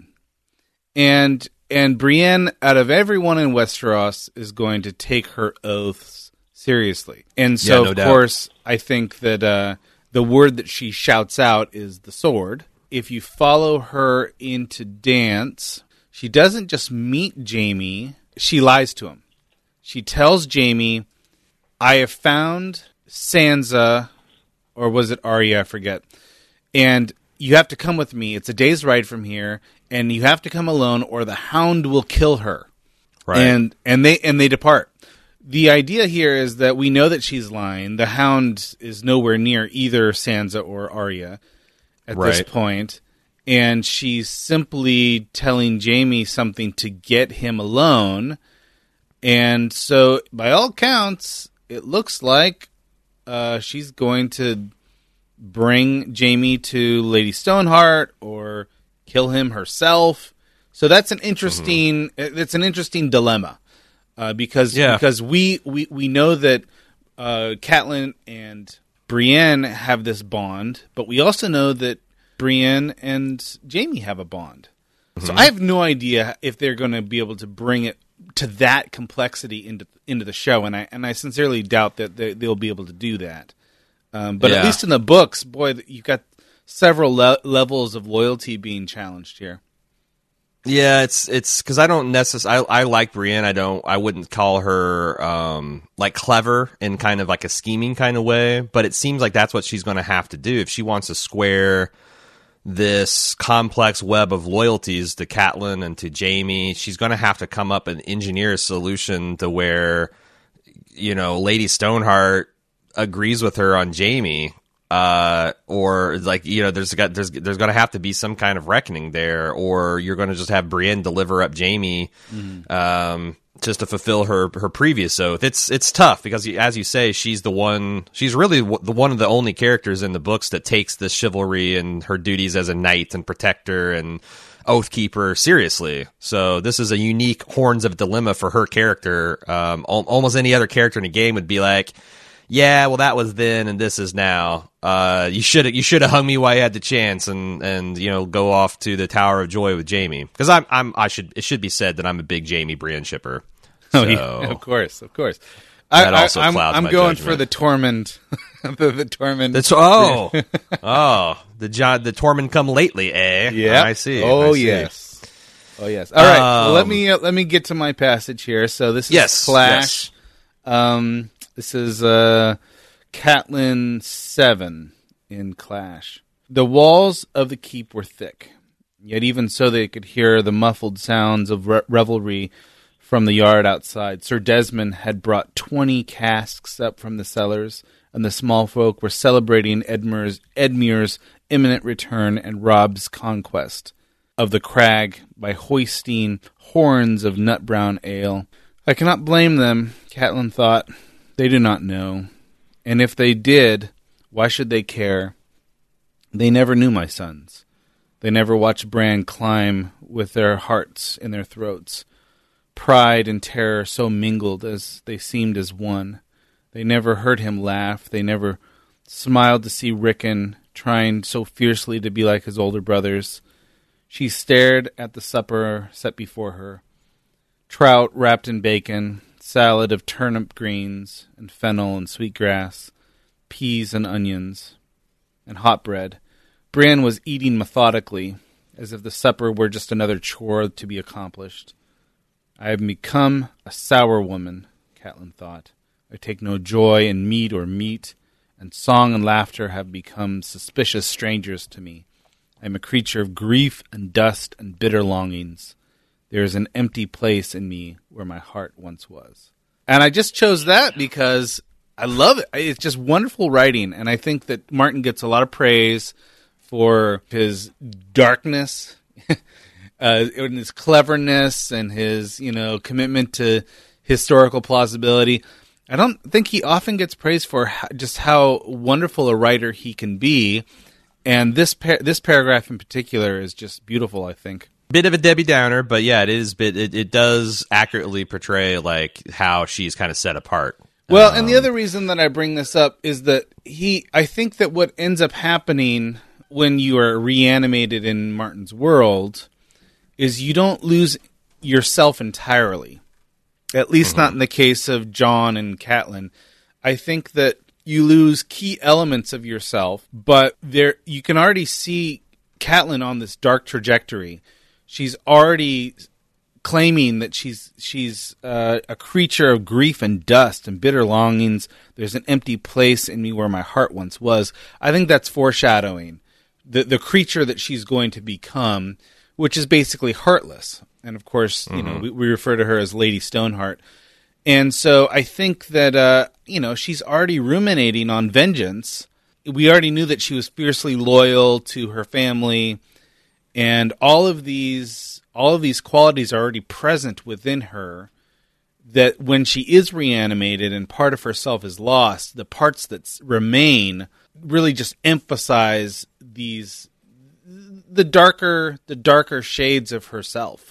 S2: And and Brienne, out of everyone in Westeros, is going to take her oaths seriously. And so,
S1: Yeah, no
S2: of
S1: doubt.
S2: course, I think that uh, the word that she shouts out is the sword. If you follow her into Dance, she doesn't just meet Jaime, she lies to him. She tells Jaime, I have found Sansa, or was it Arya? I forget. And you have to come with me. It's a day's ride from here, and you have to come alone, or the Hound will kill her.
S1: Right.
S2: And and they and they depart. The idea here is that we know that she's lying. The Hound is nowhere near either Sansa or Arya at this
S1: Right.
S2: point, and she's simply telling Jaime something to get him alone. And so, by all counts, it looks like uh, she's going to bring Jaime to Lady Stoneheart or kill him herself. So that's an interesting.
S1: Mm-hmm.
S2: It's an interesting dilemma uh, because
S1: Yeah.
S2: because we, we we know that uh, Catelyn and Brienne have this bond, but we also know that Brienne and Jaime have a bond. So I have no idea if they're going to be able to bring it to that complexity into into the show, and I and I sincerely doubt that they, they'll be able to do that. Um, but
S1: Yeah.
S2: at least in the books, boy, you've got several le- levels of loyalty being challenged here.
S1: Yeah, it's it's because I don't necessarily. I, I like Brienne. I don't. I wouldn't call her um, like clever in kind of like a scheming kind of way. But it seems like that's what she's going to have to do if she wants to square this complex web of loyalties to Catelyn and to Jaime. She's going to have to come up and engineer a solution to where, you know, Lady Stoneheart agrees with her on Jaime. Uh, or like, you know, there's got there's there's going to have to be some kind of reckoning there, or you're going to just have Brienne deliver up Jaime,
S2: Mm-hmm.
S1: um, just to fulfill her her previous oath. It's it's tough because, as you say, she's the one. She's really w- the one of the only characters in the books that takes the chivalry and her duties as a knight and protector and oath keeper seriously. So this is a unique Horns of Dilemma for her character. Um, al- almost any other character in a game would be like, yeah, well, that was then, and this is now. Uh, you should you should have hung me while you had the chance, and, and you know go off to the Tower of Joy with Jaime. Because I'm I'm I should it should be said that I'm a big Jaime Brienne shipper.
S2: Oh,
S1: So,
S2: yeah, of course, of course.
S1: That
S2: I,
S1: also
S2: I, I'm,
S1: clouds
S2: I'm
S1: my
S2: going
S1: judgment.
S2: for the Tormund. the, the Tormund.
S1: That's oh oh the John the Tormund come lately, eh?
S2: Yeah,
S1: I see.
S2: Oh
S1: I see.
S2: yes. Oh yes. All right. well, let
S1: Um,
S2: me uh, let me get to my passage here. So this is
S1: Yes,
S2: Clash. Um, this is uh, Catelyn seven in Clash. The walls of the keep were thick, yet even so they could hear the muffled sounds of re- revelry from the yard outside. Sir Desmond had brought twenty casks up from the cellars, and the small folk were celebrating Edmure's, Edmure's imminent return and Robb's conquest of the crag by hoisting horns of nut-brown ale. I cannot blame them, Catelyn thought. They do not know. And if they did, why should they care? They never knew my sons. They never watched Bran climb with their hearts in their throats. Pride and terror so mingled as they seemed as one. They never heard him laugh. They never smiled to see Rickon trying so fiercely to be like his older brothers. She stared at the supper set before her. Trout wrapped in bacon, salad of turnip greens and fennel and sweetgrass, peas and onions, and hot bread. Brienne was eating methodically, as if the supper were just another chore to be accomplished. I have become a sour woman, Catelyn thought. I take no joy in meat or meat, and song and laughter have become suspicious strangers to me. I am a creature of grief and dust and bitter longings. There is an empty place in me where my heart once was. And I just chose that because I love it. It's just wonderful writing, and I think that Martin gets a lot of praise for his darkness, uh, and his cleverness, and his, you know, commitment to historical plausibility. I don't think he often gets praised for how, just how wonderful a writer he can be, and this par- this paragraph in particular is just beautiful, I think.
S1: Bit of a Debbie Downer, but yeah, it is. Bit it, it does accurately portray like how she's kind of set apart.
S2: Well,
S1: um,
S2: and the other reason that I bring this up is that he, I think that what ends up happening when you are reanimated in Martin's world is you don't lose yourself entirely. At least mm-hmm. not in the case of John and Catelyn. I think that you lose key elements of yourself, but there you can already see Catelyn on this dark trajectory. She's already claiming that she's she's uh, a creature of grief and dust and bitter longings. There's an empty place in me where my heart once was. I think that's foreshadowing the the creature that she's going to become, which is basically heartless. And of course, mm-hmm. you know, we, we refer to her as Lady Stoneheart. And so I think that, uh, you know, she's already ruminating on vengeance. We already knew that she was fiercely loyal to her family, and all of these, all of these qualities are already present within her, that when she is reanimated and part of herself is lost, the parts that remain really just emphasize these, the darker, the darker shades of herself.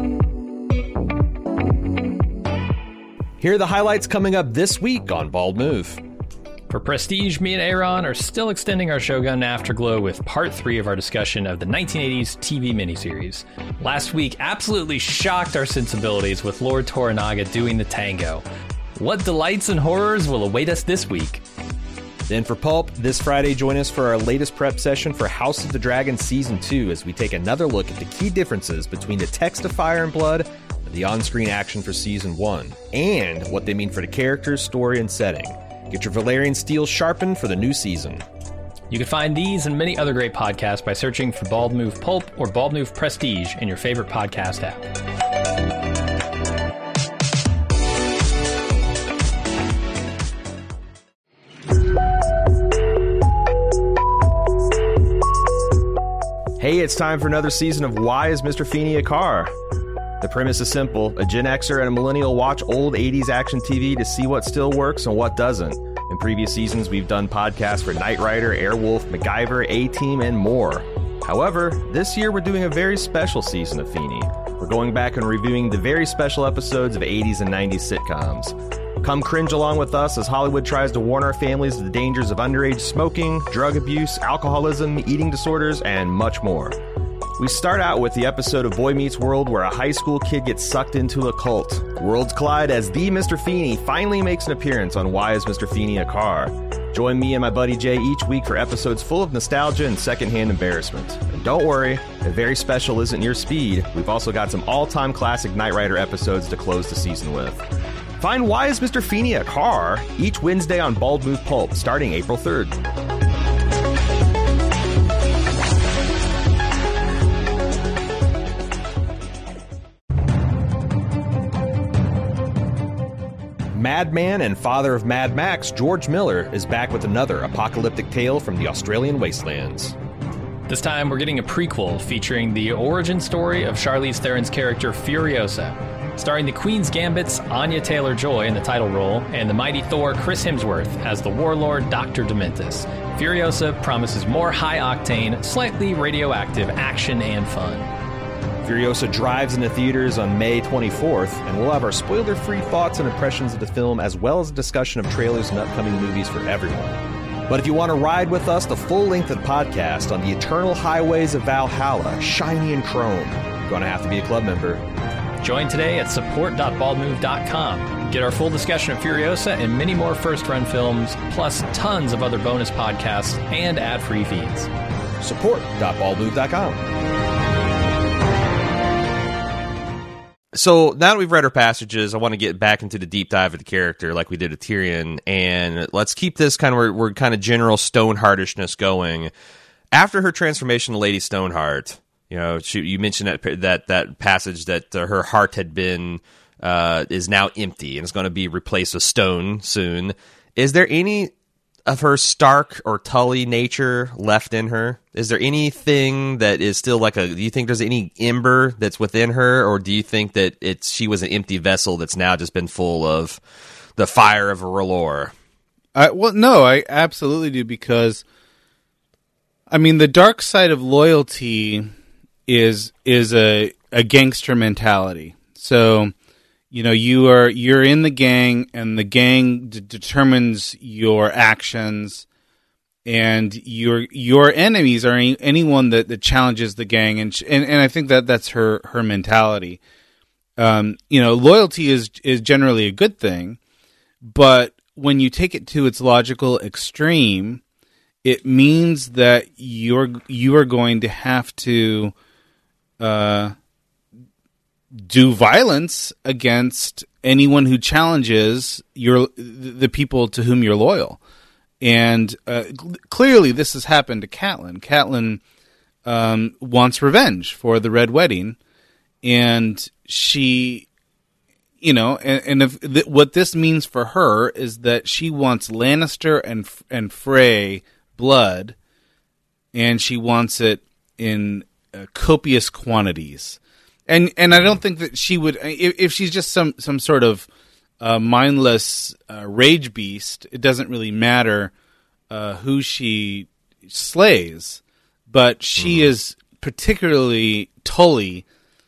S1: Here are the highlights coming up this week on Bald Move.
S5: For Prestige, me and Aaron are still extending our Shogun Afterglow with part three of our discussion of the nineteen eighties T V miniseries. Last week absolutely shocked our sensibilities with Lord Toranaga doing the tango. What delights and horrors will await us this week?
S1: Then for Pulp, this Friday, join us for our latest prep session for House of the Dragon Season two as we take another look at the key differences between the text of Fire and Blood and the on-screen action for Season one, and what they mean for the characters, story, and setting. Get your Valerian steel sharpened for the new season.
S5: You can find these and many other great podcasts by searching for Bald Move Pulp or Bald Move Prestige in your favorite podcast app.
S1: Hey, it's time for another season of Why is Mister Feeney a Car? The premise is simple. A Gen Xer and a millennial watch old eighties action T V to see what still works and what doesn't. In previous seasons, we've done podcasts for Knight Rider, Airwolf, MacGyver, A-Team, and more. However, this year we're doing a very special season of Feeney. We're going back and reviewing the very special episodes of eighties and nineties sitcoms. Come cringe along with us as Hollywood tries to warn our families of the dangers of underage smoking, drug abuse, alcoholism, eating disorders, and much more. We start out with the episode of Boy Meets World where a high school kid gets sucked into a cult. Worlds collide as the Mister Feeney finally makes an appearance on Why is Mister Feeney a Car? Join me and my buddy Jay each week for episodes full of nostalgia and secondhand embarrassment. And don't worry, if very special isn't your speed, we've also got some all-time classic Knight Rider episodes to close the season with. Find Why is Mister Feeney a Car? Each Wednesday on Bald Move Pulp, starting April third. Madman and father of Mad Max, George Miller, is back with another apocalyptic tale from the Australian wastelands.
S5: This time we're getting a prequel featuring the origin story of Charlize Theron's character Furiosa, starring the Queen's Gambit's Anya Taylor-Joy in the title role and the mighty Thor Chris Hemsworth as the warlord Doctor Dementus. Furiosa promises more high-octane, slightly radioactive action and fun.
S1: Furiosa drives into theaters on May twenty-fourth, and we'll have our spoiler-free thoughts and impressions of the film, as well as a discussion of trailers and upcoming movies for everyone. But if you want to ride with us the full length of the podcast on the eternal highways of Valhalla, shiny and chrome, you're going to have to be a club member.
S5: Join today at support dot bald move dot com. Get our full discussion of Furiosa and many more first-run films, plus tons of other bonus podcasts and ad-free feeds.
S1: support dot bald move dot com. So now that we've read her passages, I want to get back into the deep dive of the character like we did with Tyrion, and let's keep this kind of, we're, we're kind of general Stoneheartishness going. After her transformation to Lady Stoneheart, you know, she, you mentioned that that, that passage that uh, her heart had been, uh, is now empty and is going to be replaced with stone soon. Is there any of her Stark or Tully nature left in her? Is there anything that is still like a? Do you think there's any ember that's within her, or do you think that it's she was an empty vessel that's now just been full of the fire of a R'hllor?
S2: I, well, no, I absolutely do, because I mean the dark side of loyalty is is a a gangster mentality. So, you know, you are you're in the gang, and the gang d- determines your actions, and your your enemies are any, anyone that, that challenges the gang, and, and and I think that that's her her mentality. Um, you know, loyalty is is generally a good thing, but when you take it to its logical extreme, it means that you're you are going to have to uh, do violence against anyone who challenges your the people to whom you're loyal. And uh, clearly, this has happened to Catelyn. Catelyn um, wants revenge for the Red Wedding, and she. You know, and, and if th- what this means for her is that she wants Lannister and and Frey blood, and she wants it in uh, copious quantities. And and I don't think that she would, if, if she's just some some sort of uh, mindless uh, rage beast. It doesn't really matter uh, who she slays, but she mm. is particularly Tully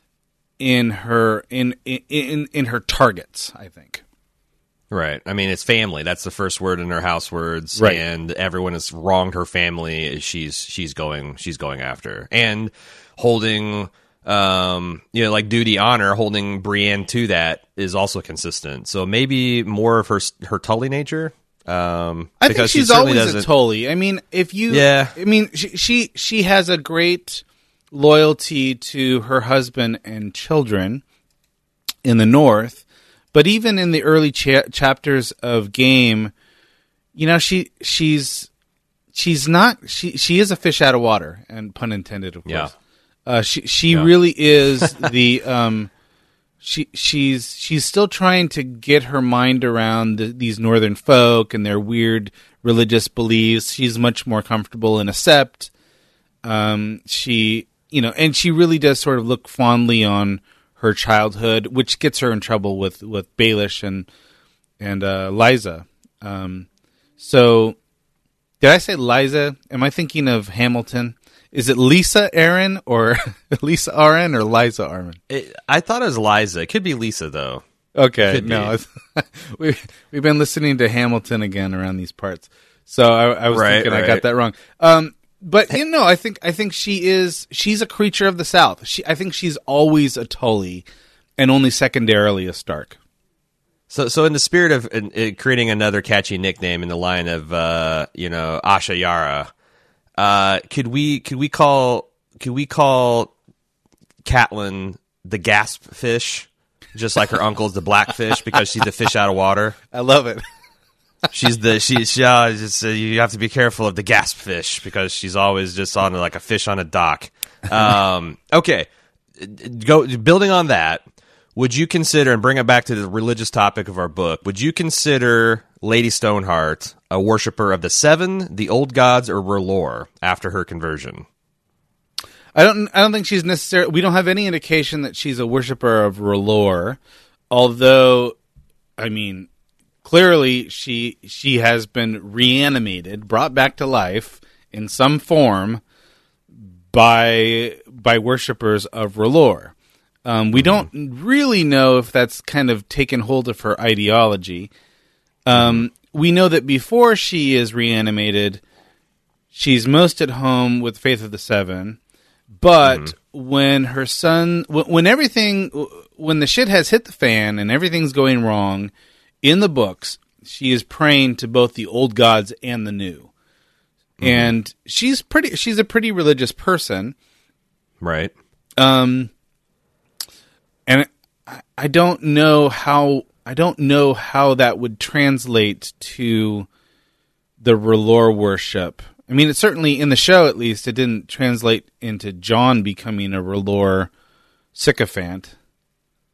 S2: in her in, in in her targets, I think.
S1: Right. I mean, it's family. That's the first word in her house words,
S2: right.
S1: And everyone has wronged her family. She's she's going she's going after and holding, um, you know, like duty, honor. Holding Brienne to that is also consistent. So maybe more of her her Tully nature. Um,
S2: I think she's
S1: she
S2: always
S1: doesn't...
S2: a Tully. I mean, if you,
S1: yeah,
S2: I mean, she she, she has a great loyalty to her husband and children in the North, but even in the early cha- chapters of Game, you know, she she's she's not she she is a fish out of water, and pun intended, of course.
S1: Yeah.
S2: Uh, she she
S1: yeah.
S2: really is the um she she's she's still trying to get her mind around the, these Northern folk and their weird religious beliefs. She's much more comfortable in a sept. Um, she. You know, and she really does sort of look fondly on her childhood, which gets her in trouble with, with Baelish and and uh, Lysa. Um, so, did I say Lysa? Am I thinking of Hamilton? Is it Lisa Arryn or Lisa Arryn or Lysa Arryn?
S1: It, I thought it was Lysa. It could be Lisa though.
S2: Okay,
S1: could
S2: no, we we've been listening to Hamilton again around these parts, so I, I was
S1: right,
S2: thinking
S1: right.
S2: I got that wrong. Um, But you know, I think I think she is she's a creature of the South. She I think she's always a Tully, and only secondarily a Stark.
S1: So, so in the spirit of uh, uh, creating another catchy nickname in the line of uh, you know Asha Yara, uh, could we could we call could we call Catelyn the gasp fish, just like her uncle's the blackfish, because she's the fish out of water?
S2: I love it.
S1: She's the she's she, uh, just, uh, you have to be careful of the gasp fish because she's always just on like a fish on a dock. Um, okay, go building on that. Would you consider, and bring it back to the religious topic of our book, would you consider Lady Stoneheart a worshiper of the Seven, the Old Gods, or R'hllor after her conversion?
S2: I don't. I don't think she's necessarily. We don't have any indication that she's a worshiper of R'hllor, although, I mean. Clearly, she she has been reanimated, brought back to life in some form by by worshippers of R'hllor. Um, we don't really know if that's kind of taken hold of her ideology. Um, we know that before she is reanimated, she's most at home with Faith of the Seven. But mm-hmm. when her son, when everything, when the shit has hit the fan and everything's going wrong. In the books, she is praying to both the old gods and the new, mm-hmm. and she's pretty. She's a pretty religious person,
S1: right?
S2: Um, and I, I don't know how. I don't know how that would translate to the R'hllor worship. I mean, it certainly in the show, at least, it didn't translate into Jon becoming a R'hllor sycophant.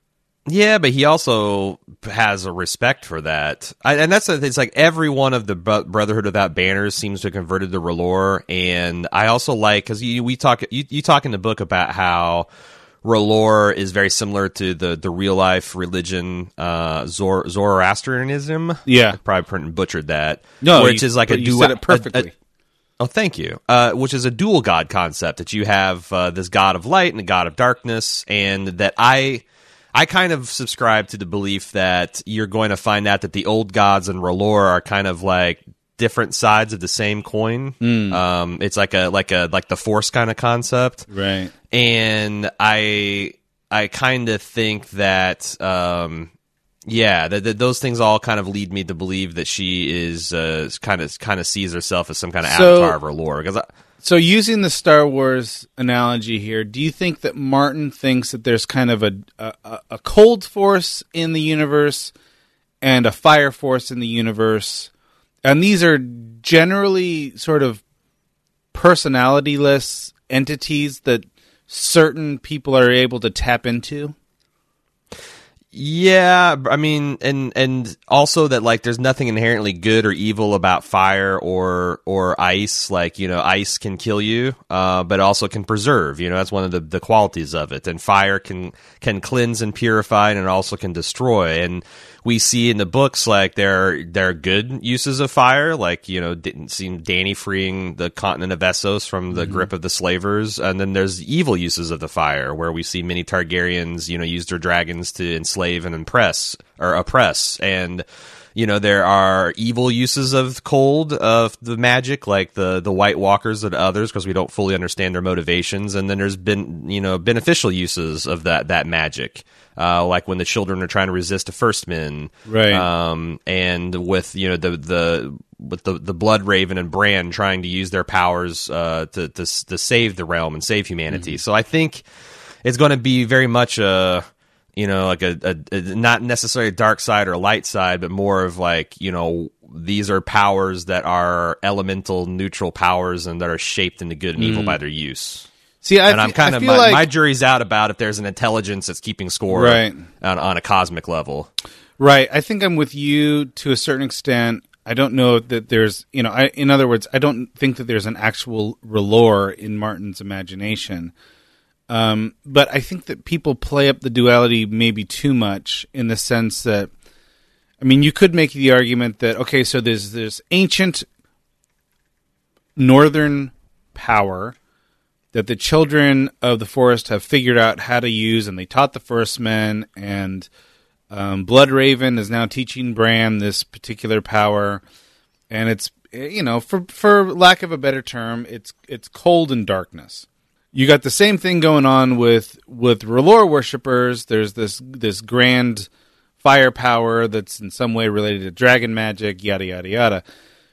S1: Yeah, but he also has a respect for that, I, and that's a, it's like every one of the Bro- Brotherhood Without Banners seems to have converted to R'hllor, and I also like because you we talk you, you talk in the book about how R'hllor is very similar to the the real life religion uh, Zor- Zoroastrianism.
S2: Yeah,
S1: I probably butchered that.
S2: No,
S1: which
S2: you,
S1: is like a
S2: you
S1: dual.
S2: said it perfectly.
S1: A, a, oh, thank you. Uh, which is a dual god concept that you have uh, this god of light and a god of darkness, and that I. I kind of subscribe to the belief that you're going to find out that the old gods and R'hllor are kind of like different sides of the same coin. Mm. Um, it's like a like a like the Force kind of concept,
S2: right?
S1: And I I kind of think that um, yeah, that, that those things all kind of lead me to believe that she is uh, kind of kind of sees herself as some kind of
S2: so,
S1: avatar of R'hllor. Because
S2: so using the Star Wars analogy here, do you think that Martin thinks that there's kind of a, a, a cold force in the universe and a fire force in the universe, and these are generally sort of personality-less entities that certain people are able to tap into?
S1: Yeah, I mean, and and also that like there's nothing inherently good or evil about fire or or ice. Like, you know, ice can kill you, uh, but also can preserve. You know, that's one of the, the qualities of it. And fire can can cleanse and purify, and it also can destroy. And we see in the books like there there are good uses of fire, like, you know, didn't seem Dany freeing the continent of Essos from the mm-hmm. grip of the slavers, and then there's evil uses of the fire, where we see many Targaryens, you know, use their dragons to enslave and impress or oppress, and you know there are evil uses of cold of the magic, like the the White Walkers and others, because we don't fully understand their motivations, and then there's been you know beneficial uses of that that magic. Uh, like when the children are trying to resist a First Men,
S2: right?
S1: Um, and with you know the the with the the Blood Raven and Bran trying to use their powers uh, to, to to save the realm and save humanity. Mm-hmm. So I think it's going to be very much a you know like a, a, a not necessarily a dark side or a light side, but more of like you know these are powers that are elemental neutral powers and that are shaped into good and evil mm. by their use.
S2: See, I
S1: and I'm
S2: f-
S1: kind
S2: I
S1: of
S2: feel
S1: my,
S2: like,
S1: my jury's out about if there's an intelligence that's keeping score
S2: right.
S1: on, on a cosmic level.
S2: Right. I think I'm with you to a certain extent. I don't know that there's, you know, I, in other words, I don't think that there's an actual R'hllor in Martin's imagination. Um, but I think that people play up the duality maybe too much, in the sense that, I mean, you could make the argument that, okay, so there's this ancient northern power that the children of the forest have figured out how to use, and they taught the First Men, and um, Blood Raven is now teaching Bran this particular power, and it's, you know, for for lack of a better term, it's it's cold and darkness. You got the same thing going on with with R'hllor worshippers. There's this this grand firepower that's in some way related to dragon magic, yada yada yada.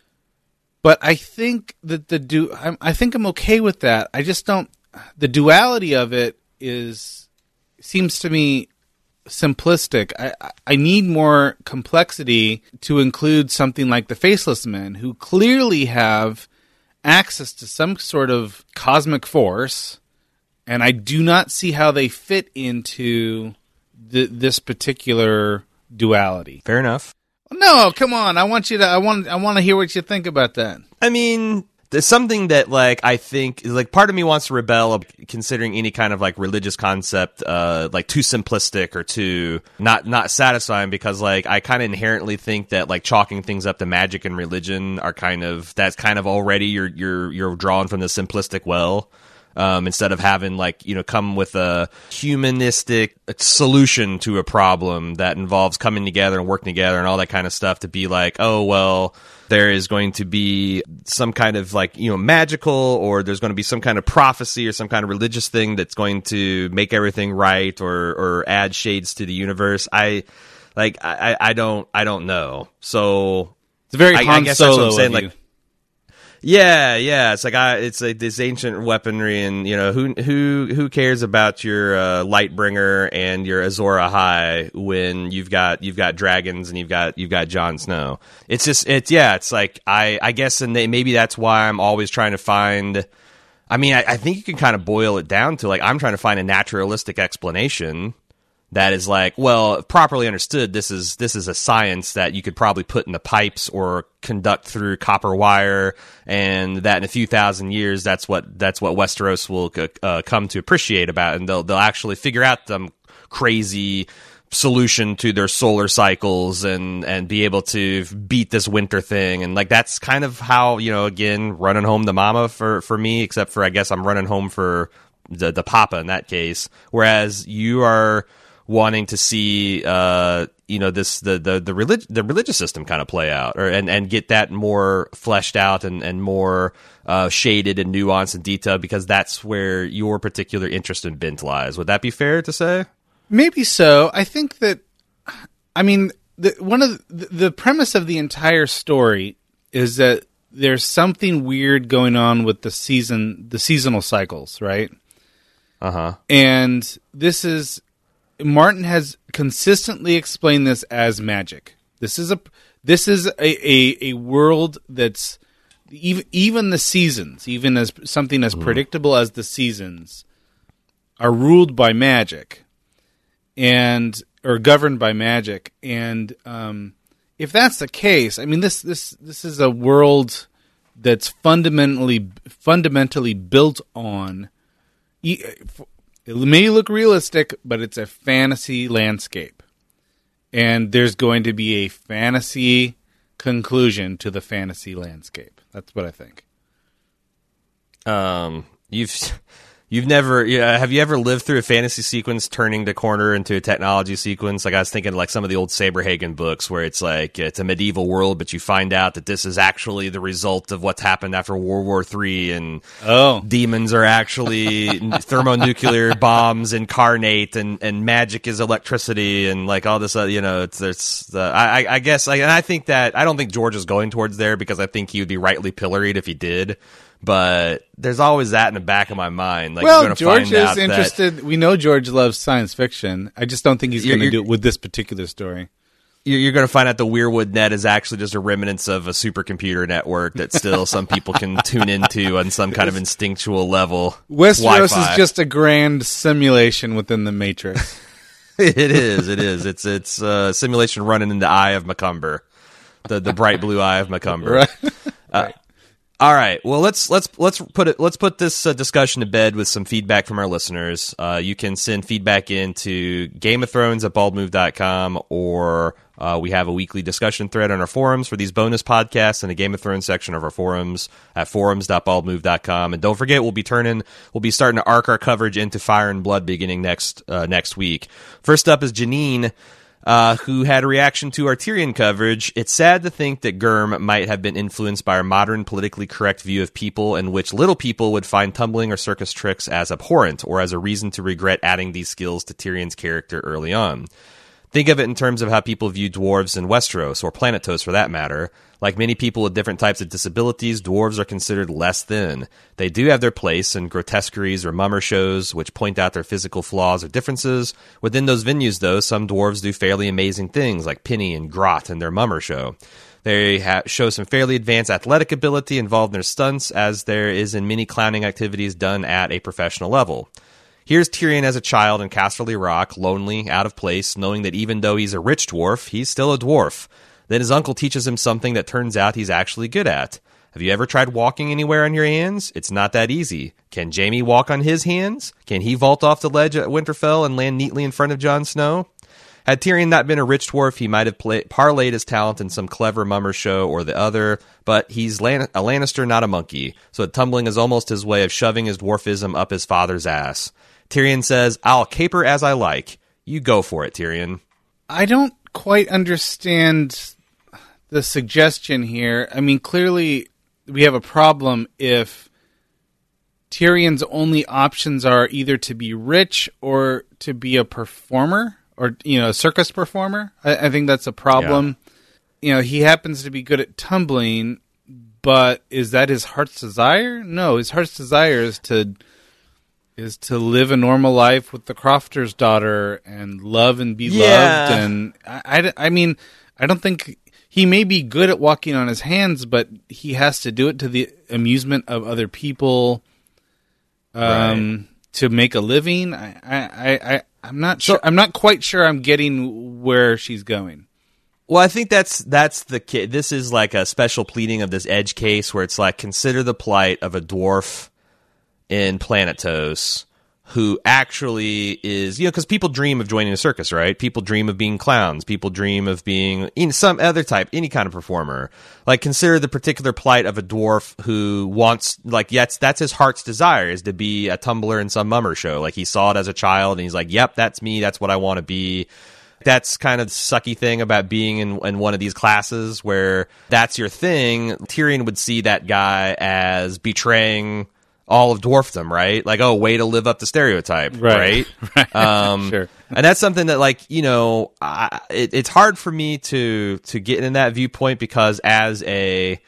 S2: But I think that the du- I'm, I think I'm okay with that. I just don't. The duality of it is seems to me simplistic. I, I need more complexity to include something like the Faceless Men, who clearly have access to some sort of cosmic force, and I do not see how they fit into the, this particular duality.
S1: Fair enough.
S2: No, come on. I want you to. I want. I want to hear what you think about that.
S1: I mean, there's something that, like, I think, like, part of me wants to rebel considering any kind of, like, religious concept, uh, like, too simplistic or too not not satisfying, because, like, I kind of inherently think that, like, chalking things up to magic and religion are kind of, that's kind of already you're you're you're drawing from the simplistic well. Um, instead of having, like, you know, come with a humanistic solution to a problem that involves coming together and working together and all that kind of stuff, to be like, oh, well, there is going to be some kind of, like, you know, magical, or there's going to be some kind of prophecy or some kind of religious thing that's going to make everything right, or, or add shades to the universe. I, like, I, I don't, I don't know. So
S2: it's very
S1: I,
S2: Han
S1: I guess
S2: Solo
S1: that's what I'm saying.
S2: of you.
S1: Like, Yeah, yeah, it's like I, it's like this ancient weaponry, and you know who who who cares about your uh, Lightbringer and your Azor Ahai when you've got you've got dragons and you've got you've got Jon Snow. It's just it's yeah, it's like I I guess, and they, maybe that's why I'm always trying to find. I mean, I, I think you can kind of boil it down to, like, I'm trying to find a naturalistic explanation that is like, well, properly understood, this is this is a science that you could probably put in the pipes or conduct through copper wire, and that in a few thousand years, that's what that's what Westeros will uh, come to appreciate about, and they'll they'll actually figure out some crazy solution to their solar cycles and and be able to beat this winter thing. And like that's kind of how, you know, again, running home to mama for for me, except for I guess I'm running home for the the papa in that case, whereas you are wanting to see uh you know this the the the, relig- the religious system kind of play out, or and and get that more fleshed out and and more uh shaded and nuanced and detailed, because that's where your particular interest and bent lies. Would that be fair to say?
S2: Maybe so. I think that, I mean, the, one of the, the premise of the entire story is that there's something weird going on with the season, the seasonal cycles, right?
S1: Uh huh.
S2: And this is, Martin has consistently explained this as magic. This is a this is a, a, a world that's even even the seasons, even as something as mm. predictable as the seasons, are ruled by magic, and or governed by magic. And um, if that's the case, I mean this this this is a world that's fundamentally fundamentally built on. It may look realistic, but it's a fantasy landscape. And there's going to be a fantasy conclusion to the fantasy landscape. That's what I think.
S1: Um, you've you've never yeah, have you ever lived through a fantasy sequence turning the corner into a technology sequence? Like I was thinking, like some of the old Saberhagen books, where it's like it's a medieval world, but you find out that this is actually the result of what's happened after World War Three, and
S2: oh,
S1: demons are actually thermonuclear bombs incarnate, and, and magic is electricity, and like all this, uh, you know, it's there's uh, I I guess, like, and I think that I don't think George is going towards there, because I think he would be rightly pilloried if he did. But there's always that in the back of my mind. Like,
S2: well,
S1: you're
S2: George
S1: find
S2: is
S1: out
S2: interested.
S1: That,
S2: we know George loves science fiction. I just don't think he's going to do it with this particular story.
S1: You're, you're going to find out the Weirwood net is actually just a remnants of a supercomputer network that still some people can tune into on some kind of instinctual level.
S2: Westeros
S1: Wi-Fi.
S2: is just a grand simulation within the Matrix.
S1: It is. It is. It's it's a simulation running in the eye of Macumber, the the bright blue eye of Macumber.
S2: Right.
S1: Uh,
S2: right.
S1: All right. Well, let's let's let's put it let's put this uh, discussion to bed with some feedback from our listeners. Uh, you can send feedback into Game of Thrones at bald move dot com, or uh, we have a weekly discussion thread on our forums for these bonus podcasts in the Game of Thrones section of our forums at forums dot bald move dot com. And don't forget, we'll be turning we'll be starting to arc our coverage into Fire and Blood beginning next uh, next week. First up is Janine. Uh, who had a reaction to our Tyrion coverage. It's sad to think that Gurm might have been influenced by our modern politically correct view of people, in which little people would find tumbling or circus tricks as abhorrent, or as a reason to regret adding these skills to Tyrion's character early on. Think of it in terms of how people view dwarves in Westeros, or Planetos for that matter. Like many people with different types of disabilities, dwarves are considered less than. They do have their place in grotesqueries or mummer shows, which point out their physical flaws or differences. Within those venues, though, some dwarves do fairly amazing things, like Penny and Grot in their mummer show. They ha- show some fairly advanced athletic ability involved in their stunts, as there is in many clowning activities done at a professional level. Here's Tyrion as a child in Casterly Rock, lonely, out of place, knowing that even though he's a rich dwarf, he's still a dwarf. Then his uncle teaches him something that turns out he's actually good at. Have you ever tried walking anywhere on your hands? It's not that easy. Can Jaime walk on his hands? Can he vault off the ledge at Winterfell and land neatly in front of Jon Snow? Had Tyrion not been a rich dwarf, he might have play- parlayed his talent in some clever mummer show or the other, but he's Lan- a Lannister, not a monkey, so tumbling is almost his way of shoving his dwarfism up his father's ass. Tyrion says, I'll caper as I like. You go for it, Tyrion.
S2: I don't quite understand the suggestion here. I mean, clearly we have a problem if Tyrion's only options are either to be rich or to be a performer, or, you know, a circus performer. I, I think that's a problem. Yeah. You know, he happens to be good at tumbling, but is that his heart's desire? No, his heart's desire is to is to live a normal life with the Crofter's daughter and love and be
S1: yeah.
S2: loved. And I, I, I mean, I don't think he may be good at walking on his hands, but he has to do it to the amusement of other people, um, right. to make a living. I, I, I, I'm not sure. I'm not quite sure I'm getting where she's going.
S1: Well, I think that's that's the ki- this is like a special pleading of this edge case where it's like, consider the plight of a dwarf in Planetos who actually is, you know, because people dream of joining a circus, right? People dream of being clowns. People dream of being in some other type, any kind of performer. Like, consider the particular plight of a dwarf who wants, like, yes, that's his heart's desire, is to be a tumbler in some mummer show. Like, he saw it as a child and he's like, yep, that's me. That's what I want to be. That's kind of the sucky thing about being in, in one of these classes where that's your thing. Tyrion would see that guy as betraying all of dwarfdom, right? Like, oh, way to live up the stereotype, right?
S2: Right. right.
S1: Um,
S2: sure.
S1: And that's something that, like, you know, I, it, it's hard for me to to get in that viewpoint because as a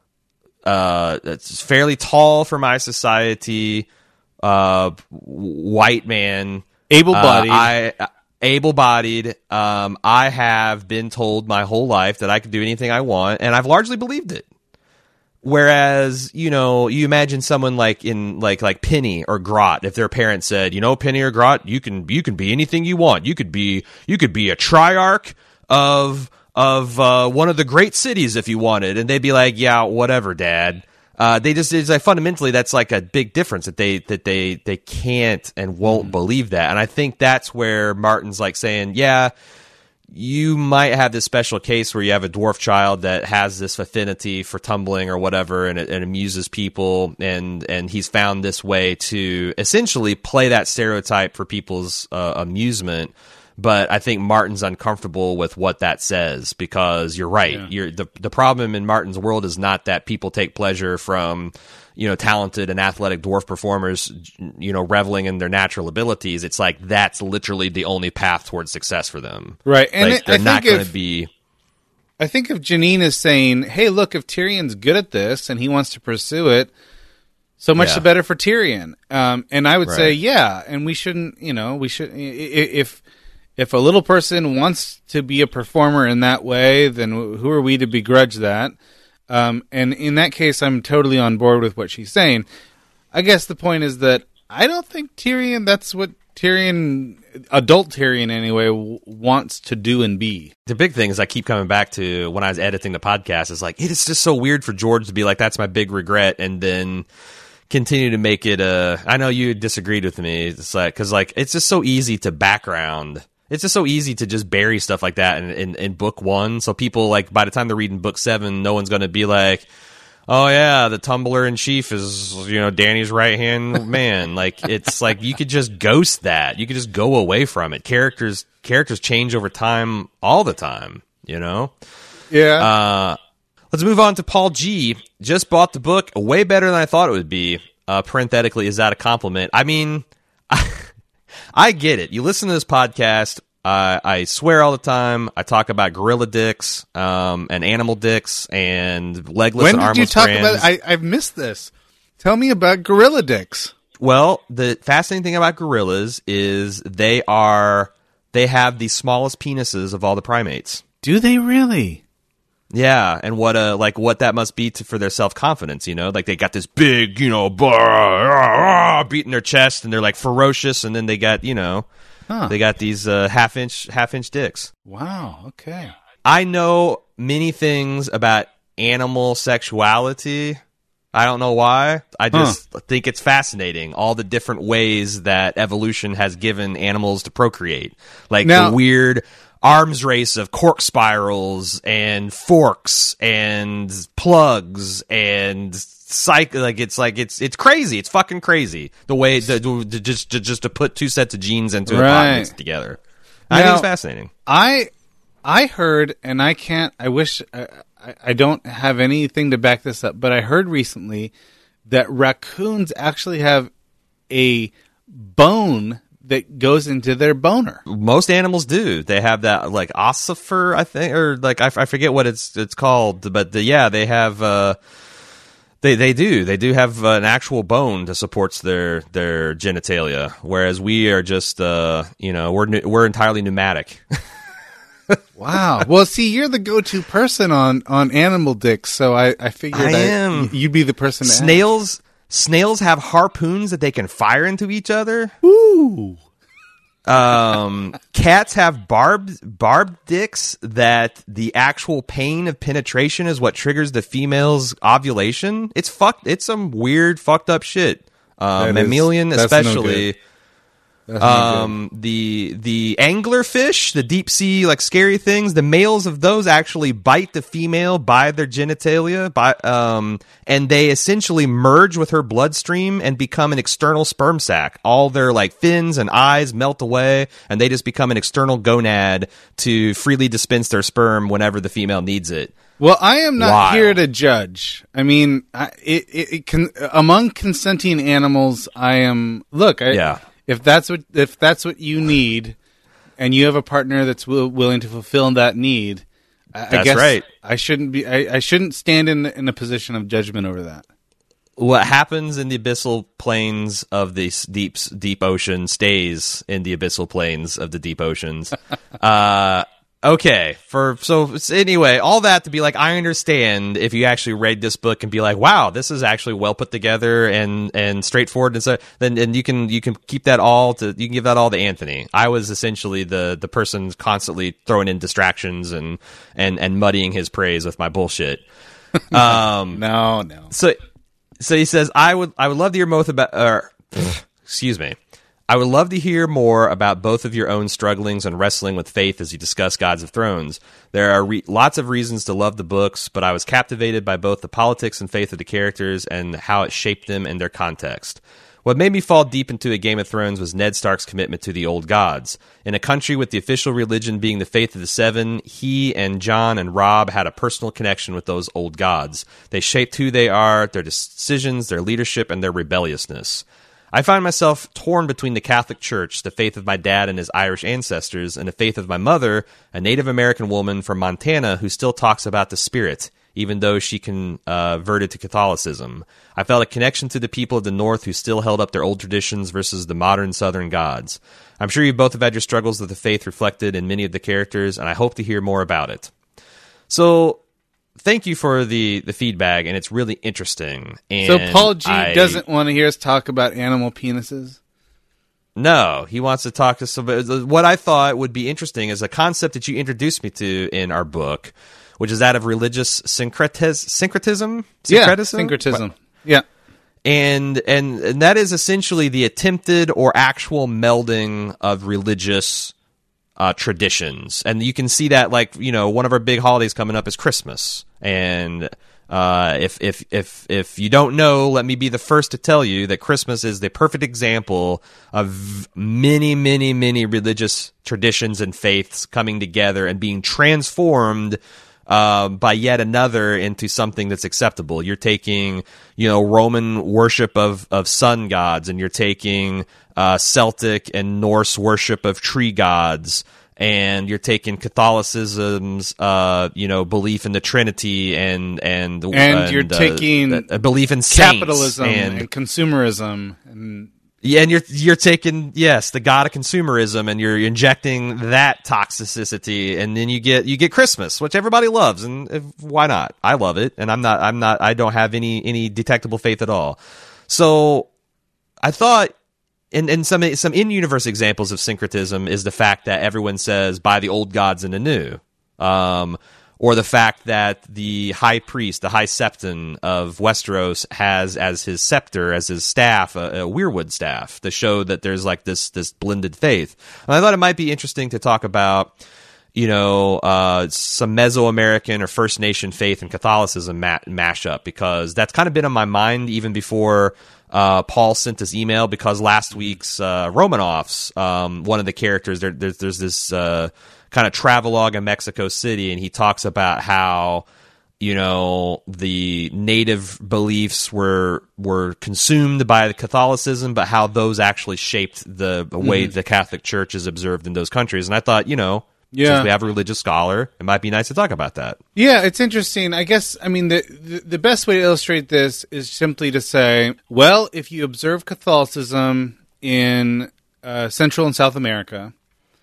S1: uh, it's fairly tall for my society, uh, white man,
S2: able-bodied,
S1: uh, I. Able-bodied, um, I have been told my whole life that I could do anything I want, and I've largely believed it. Whereas, you know, you imagine someone like in like like Penny or Grot, if their parents said, you know, Penny or Grot, you can you can be anything you want. You could be you could be a triarch of of uh, one of the great cities if you wanted, and they'd be like, yeah, whatever, Dad. Uh, they just it's like fundamentally that's like a big difference that they that they they can't and won't mm. believe that, and I think that's where Martin's like saying, yeah, you might have this special case where you have a dwarf child that has this affinity for tumbling or whatever, and it, it amuses people, and and he's found this way to essentially play that stereotype for people's uh, amusement. But I think Martin's uncomfortable with what that says because you're right. Yeah. You're the the problem in Martin's world is not that people take pleasure from, you know, talented and athletic dwarf performers, you know, reveling in their natural abilities. It's like that's literally the only path towards success for them.
S2: Right. And
S1: like,
S2: it,
S1: they're
S2: I
S1: not
S2: think
S1: going to
S2: if,
S1: be.
S2: I think if Janine is saying, hey, look, if Tyrion's good at this and he wants to pursue it, so much
S1: yeah.
S2: the better for Tyrion. Um, and I would
S1: right.
S2: say, yeah, and we shouldn't, you know, we should, if, if a little person wants to be a performer in that way, then who are we to begrudge that? Um, and in that case, I'm totally on board with what she's saying. I guess the point is that I don't think Tyrion, that's what Tyrion, adult Tyrion anyway, w- wants to do and be.
S1: The big thing is I keep coming back to when I was editing the podcast, is like, it is just so weird for George to be like, that's my big regret, and then continue to make it a, I know you disagreed with me, it's like, because like, it's just so easy to background. It's just so easy to just bury stuff like that in, in, in book one. So people, like, by the time they're reading book seven, no one's going to be like, oh, yeah, the tumbler in chief is, you know, Danny's right-hand man. Like, it's like you could just ghost that. You could just go away from it. Characters characters change over time all the time, you know?
S2: Yeah.
S1: Uh, let's move on to Paul G. Just bought the book. Way better than I thought it would be. Uh, parenthetically, is that a compliment? I mean... I, I get it. You listen to this podcast. Uh, I swear all the time. I talk about gorilla dicks, um, and animal dicks, and legless
S2: when
S1: and armless
S2: When did you talk
S1: brands.
S2: about it? I, I've missed this. Tell me about gorilla dicks.
S1: Well, the fascinating thing about gorillas is they are they have the smallest penises of all the primates.
S2: Do they really?
S1: Yeah, and what uh like what that must be to, for their self confidence, you know, like they got this big, you know, bah, beating their chest, and they're like ferocious, and then they got, you know, huh. they got these uh, half inch half inch dicks.
S2: Wow. Okay.
S1: I know many things about animal sexuality. I don't know why. I just huh. think it's fascinating, all the different ways that evolution has given animals to procreate, like
S2: now,
S1: the weird arms race of cork spirals and forks and plugs and psych. Like it's like it's it's crazy. It's fucking crazy the way the, the, the, just to, just to put two sets of genes into
S2: right.
S1: a continents together. I
S2: now,
S1: think it's fascinating.
S2: I I heard, and I can't. I wish I, I, I don't have anything to back this up, but I heard recently that raccoons actually have a bone that goes into their boner.
S1: Most animals do. They have that, like, ossifer, I think, or like I, I forget what it's it's called, but the, yeah, they have. Uh, they they do they do have an actual bone that supports their their genitalia, whereas we are just uh, you know we're we're entirely pneumatic.
S2: Wow. Well, see, you're the go-to person on, on animal dicks, so I, I figured
S1: I
S2: I,
S1: am.
S2: you'd be the person to
S1: Snails. Snails have harpoons that they can fire into each other.
S2: Ooh.
S1: Um, cats have barbed barbed dicks that the actual pain of penetration is what triggers the female's ovulation. It's fucked. It's some weird fucked up shit. Uh,
S2: That is-
S1: mammalian,
S2: that's no
S1: especially.
S2: good. That's not
S1: Um, the the anglerfish, the deep sea like scary things, the males of those actually bite the female by their genitalia, by um, and they essentially merge with her bloodstream and become an external sperm sac. All their like fins and eyes melt away, and they just become an external gonad to freely dispense their sperm whenever the female needs it.
S2: Well, I am not
S1: Wild.
S2: here to judge. I mean, I, it, it, it can, among consenting animals, I am. Look, I,
S1: Yeah.
S2: if that's what if that's what you need, and you have a partner that's will, willing to fulfill that need, I, I
S1: That's
S2: guess
S1: right.
S2: I shouldn't be. I, I shouldn't stand in in a position of judgment over that.
S1: What happens in the abyssal plains of the s- deep deep ocean stays in the abyssal plains of the deep oceans. uh, okay, for so s- anyway, all that to be like, I understand if you actually read this book and be like, wow, this is actually well put together and and straightforward, and so then and you can you can keep that all to you can give that all to Anthony. I was essentially the the person constantly throwing in distractions and and and muddying his praise with my bullshit. Um,
S2: No, no.
S1: so, so he says, I would, I would love to hear both about, or, excuse me, I would love to hear more about both of your own strugglings and wrestling with faith as you discuss Gods of Thrones. There are re- lots of reasons to love the books, but I was captivated by both the politics and faith of the characters and how it shaped them and their context. What made me fall deep into a Game of Thrones was Ned Stark's commitment to the old gods. In a country with the official religion being the Faith of the Seven, he and Jon and Robb had a personal connection with those old gods. They shaped who they are, their decisions, their leadership, and their rebelliousness. I find myself torn between the Catholic Church, the faith of my dad and his Irish ancestors, and the faith of my mother, a Native American woman from Montana who still talks about the spirit, even though she converted to Catholicism. I felt a connection to the people of the North who still held up their old traditions versus the modern Southern gods. I'm sure you both have had your struggles with the faith reflected in many of the characters, and I hope to hear more about it. So, thank you for the, the feedback, and it's really interesting. And
S2: So Paul G
S1: I-
S2: doesn't want to hear us talk about animal penises.
S1: No, he wants to talk to somebody. What I thought would be interesting is a concept that you introduced me to in our book, which is that of religious syncretis- syncretism?
S2: Yeah,
S1: Syncretism?
S2: syncretism. Yeah.
S1: And, and and that is essentially the attempted or actual melding of religious uh, traditions. And you can see that, like, you know, one of our big holidays coming up is Christmas. And uh, if if if if you don't know, let me be the first to tell you that Christmas is the perfect example of many, many, many religious traditions and faiths coming together and being transformed Uh, by yet another into something that's acceptable. You're taking, you know, Roman worship of, of sun gods, and you're taking uh, Celtic and Norse worship of tree gods, and you're taking Catholicism's, uh, you know, belief in the Trinity, and and
S2: And you're
S1: uh,
S2: taking
S1: a belief in saints
S2: Capitalism
S1: and,
S2: and consumerism and
S1: yeah, and you're you're taking yes the god of consumerism, and you're injecting that toxicity, and then you get you get Christmas, which everybody loves, and if, why not? I love it, and I'm not I'm not I don't have any any detectable faith at all. So I thought, and and some some in universe examples of syncretism is the fact that everyone says buy the old gods and the new. Um, Or the fact that the high priest, the high septon of Westeros, has as his scepter, as his staff, a, a weirwood staff, to show that there's like this this blended faith. And I thought it might be interesting to talk about, you know, uh, some Mesoamerican or First Nation faith and Catholicism ma- mashup, because that's kind of been on my mind even before uh, Paul sent this email. Because last week's uh, Romanovs, um, one of the characters, there, there's, there's this Uh, kind of travelogue in Mexico City, and he talks about how, you know, the native beliefs were were consumed by the Catholicism, but how those actually shaped the, the way
S2: Mm-hmm.
S1: the Catholic Church is observed in those countries. And I thought, you know,
S2: Yeah.
S1: since we have a religious scholar, it might be nice to talk about that.
S2: Yeah, it's interesting. I guess, I mean, the, the the best way to illustrate this is simply to say, well, if you observe Catholicism in uh, Central and South America,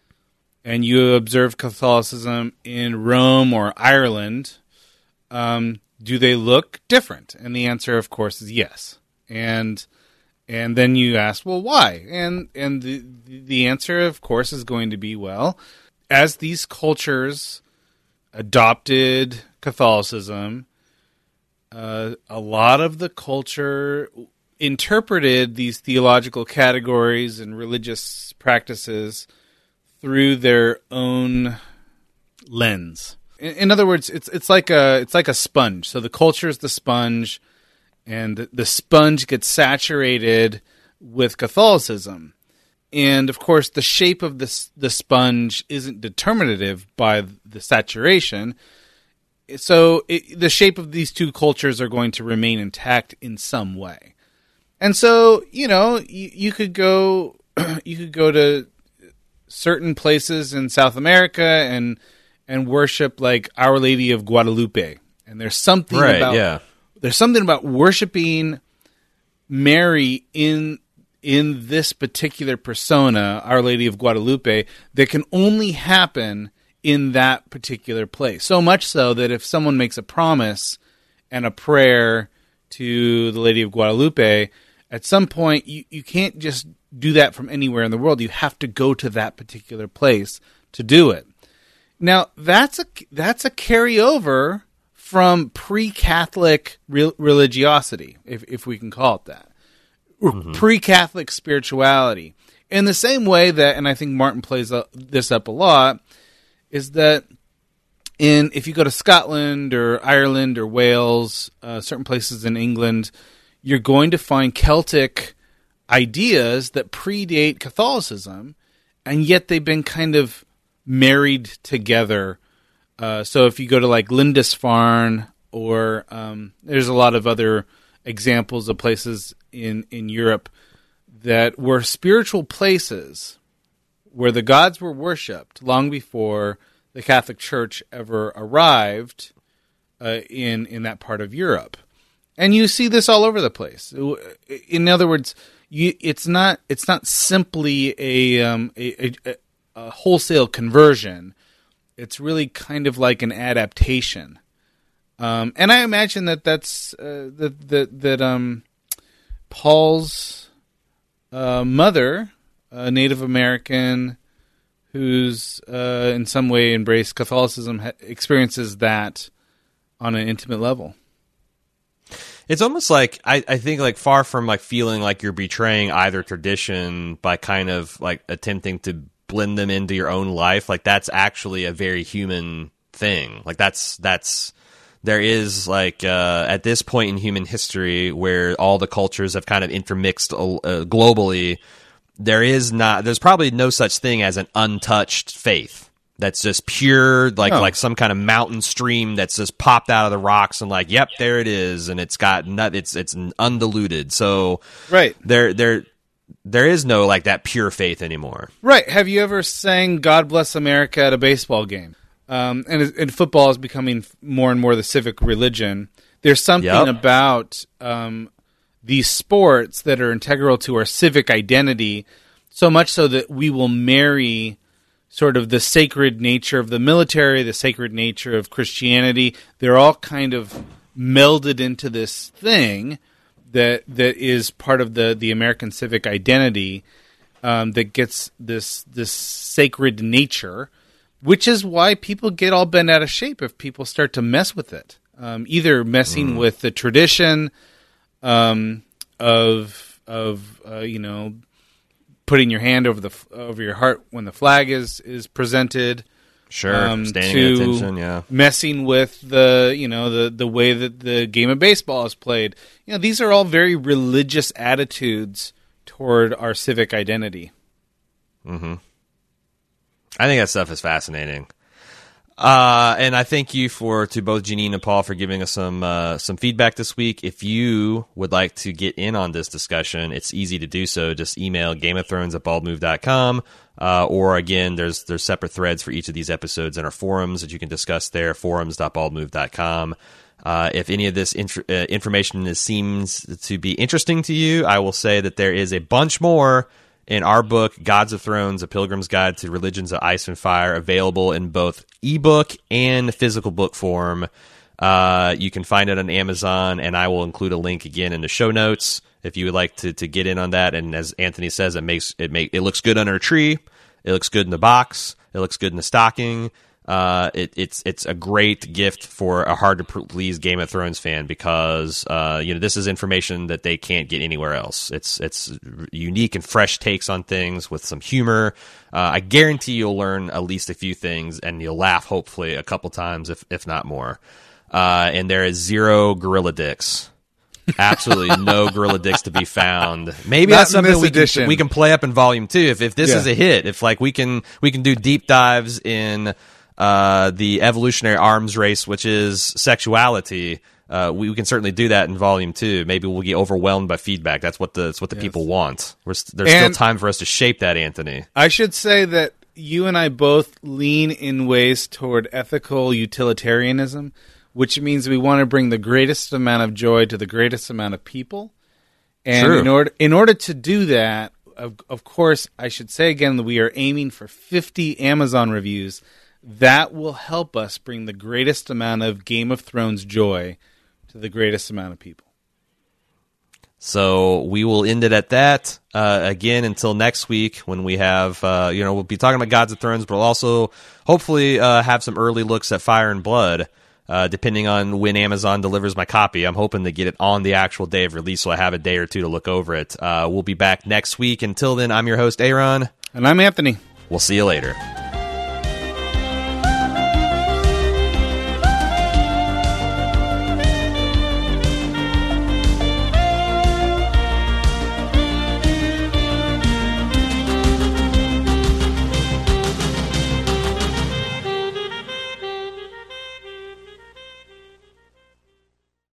S2: and you observe Catholicism in Rome or Ireland, um, do they look different? And the answer, of course, is yes. And And then you ask, well, why? And and the the answer, of course, is going to be, well, as these cultures adopted Catholicism, uh, a lot of the culture interpreted these theological categories and religious practices through their own lens. In, in other words, it's it's like a it's like a sponge. So the culture is the sponge, and the sponge gets saturated with Catholicism. And, of course, the shape of the, the sponge isn't determinative by the saturation. So it, the shape of these two cultures are going to remain intact in some way. And so, you know, you, you could go you could go to certain places in South America and and worship like Our Lady of Guadalupe. And there's something
S1: right,
S2: about
S1: yeah.
S2: There's something about worshiping Mary in in this particular persona, Our Lady of Guadalupe, that can only happen in that particular place. So much so that if someone makes a promise and a prayer to the Lady of Guadalupe, at some point you, you can't just do that from anywhere in the world. You have to go to that particular place to do it. Now, that's a that's a carryover from pre-Catholic re- religiosity, if if we can call it that. Mm-hmm. Pre-Catholic spirituality. In the same way that, and I think Martin plays this up a lot, is that in if you go to Scotland or Ireland or Wales, uh, certain places in England, you're going to find Celtic ideas that predate Catholicism, and yet they've been kind of married together. Uh, so if you go to like Lindisfarne, or um, there's a lot of other examples of places in, in Europe that were spiritual places where the gods were worshipped long before the Catholic Church ever arrived uh, in in that part of Europe. And you see this all over the place. In other words, you, it's not it's not simply a, um, a, a, a wholesale conversion. It's really kind of like an adaptation. Um, and I imagine that that's uh, that that that um, Paul's uh, mother, a Native American who's uh, in some way embraced Catholicism, ha- experiences that on an intimate level.
S1: It's almost like I, I think like far from like feeling like you're betraying either tradition by kind of like attempting to blend them into your own life. Like that's actually a very human thing. Like that's that's. There is, like, uh, at this point in human history where all the cultures have kind of intermixed uh, globally, there is not, there's probably no such thing as an untouched faith that's just pure, like
S2: no.
S1: like some kind of mountain stream that's just popped out of the rocks and like, yep, there it is, and it's got, nut, it's it's undiluted. So
S2: right.
S1: there there there is no, like, that pure faith anymore.
S2: Right. Have you ever sang God Bless America at a baseball game? Um, and, and football is becoming more and more the civic religion. There's something
S1: yep.
S2: about um, these sports that are integral to our civic identity, so much so that we will marry sort of the sacred nature of the military, the sacred nature of Christianity. They're all kind of melded into this thing that that is part of the, the American civic identity um, that gets this this sacred nature. Which is why people get all bent out of shape if people start to mess with it. Um, either messing mm. with the tradition um, of of uh, you know putting your hand over the over your heart when the flag is is presented.
S1: Sure,
S2: um,
S1: standing
S2: to
S1: at attention. Yeah,
S2: messing with the you know the the way that the game of baseball is played. You know, these are all very religious attitudes toward our civic identity.
S1: Mm-hmm. I think that stuff is fascinating. Uh, and I thank you for to both Janine and Paul for giving us some uh, some feedback this week. If you would like to get in on this discussion, it's easy to do so. Just email Game of Thrones at bald move dot com. Uh, or again, there's there's separate threads for each of these episodes in our forums that you can discuss there, forums dot bald move dot com. Uh, if any of this inf- uh, information is, seems to be interesting to you, I will say that there is a bunch more in our book, Gods of Thrones, A Pilgrim's Guide to Religions of Ice and Fire, available in both ebook and physical book form. Uh, you can find it on Amazon, and I will include a link again in the show notes. if you would like to, to get in on that. And as Anthony says, it makes it make it looks good under a tree. It looks good in the box. It looks good in the stocking. Uh, it, it's it's a great gift for a hard to please Game of Thrones fan because uh, you know this is information that they can't get anywhere else. It's it's unique and fresh takes on things with some humor. Uh, I guarantee you'll learn at least a few things and you'll laugh hopefully a couple times if if not more. Uh, and there is zero gorilla dicks. Absolutely no gorilla dicks to be found. Maybe
S2: Not
S1: that's something
S2: in this
S1: we
S2: edition.
S1: can, we can play up in volume two if if this
S2: Yeah.
S1: is a hit. If like we can we can do deep dives in uh, the evolutionary arms race, which is sexuality. Uh, we, we can certainly do that in volume two. Maybe we'll get overwhelmed by feedback. That's what the that's what the people want. We're, st- there's
S2: And-
S1: still time for us to shape that, Anthony.
S2: I should say that you and I both lean in ways toward ethical utilitarianism, which means we want to bring the greatest amount of joy to the greatest amount of people. And
S1: True.
S2: in order in order to do that, of, of course, I should say again that we are aiming for fifty Amazon reviews. That will help us bring the greatest amount of Game of Thrones joy to the greatest amount of people.
S1: So we will end it at that. Uh, again, until next week when we have, uh, you know, we'll be talking about Gods of Thrones, but we'll also hopefully uh, have some early looks at Fire and Blood, uh, depending on when Amazon delivers my copy. I'm hoping to get it on the actual day of release, so I have a day or two to look over it. Uh, we'll be back next week. Until then, I'm your host, Aaron.
S2: And I'm Anthony.
S1: We'll see you later.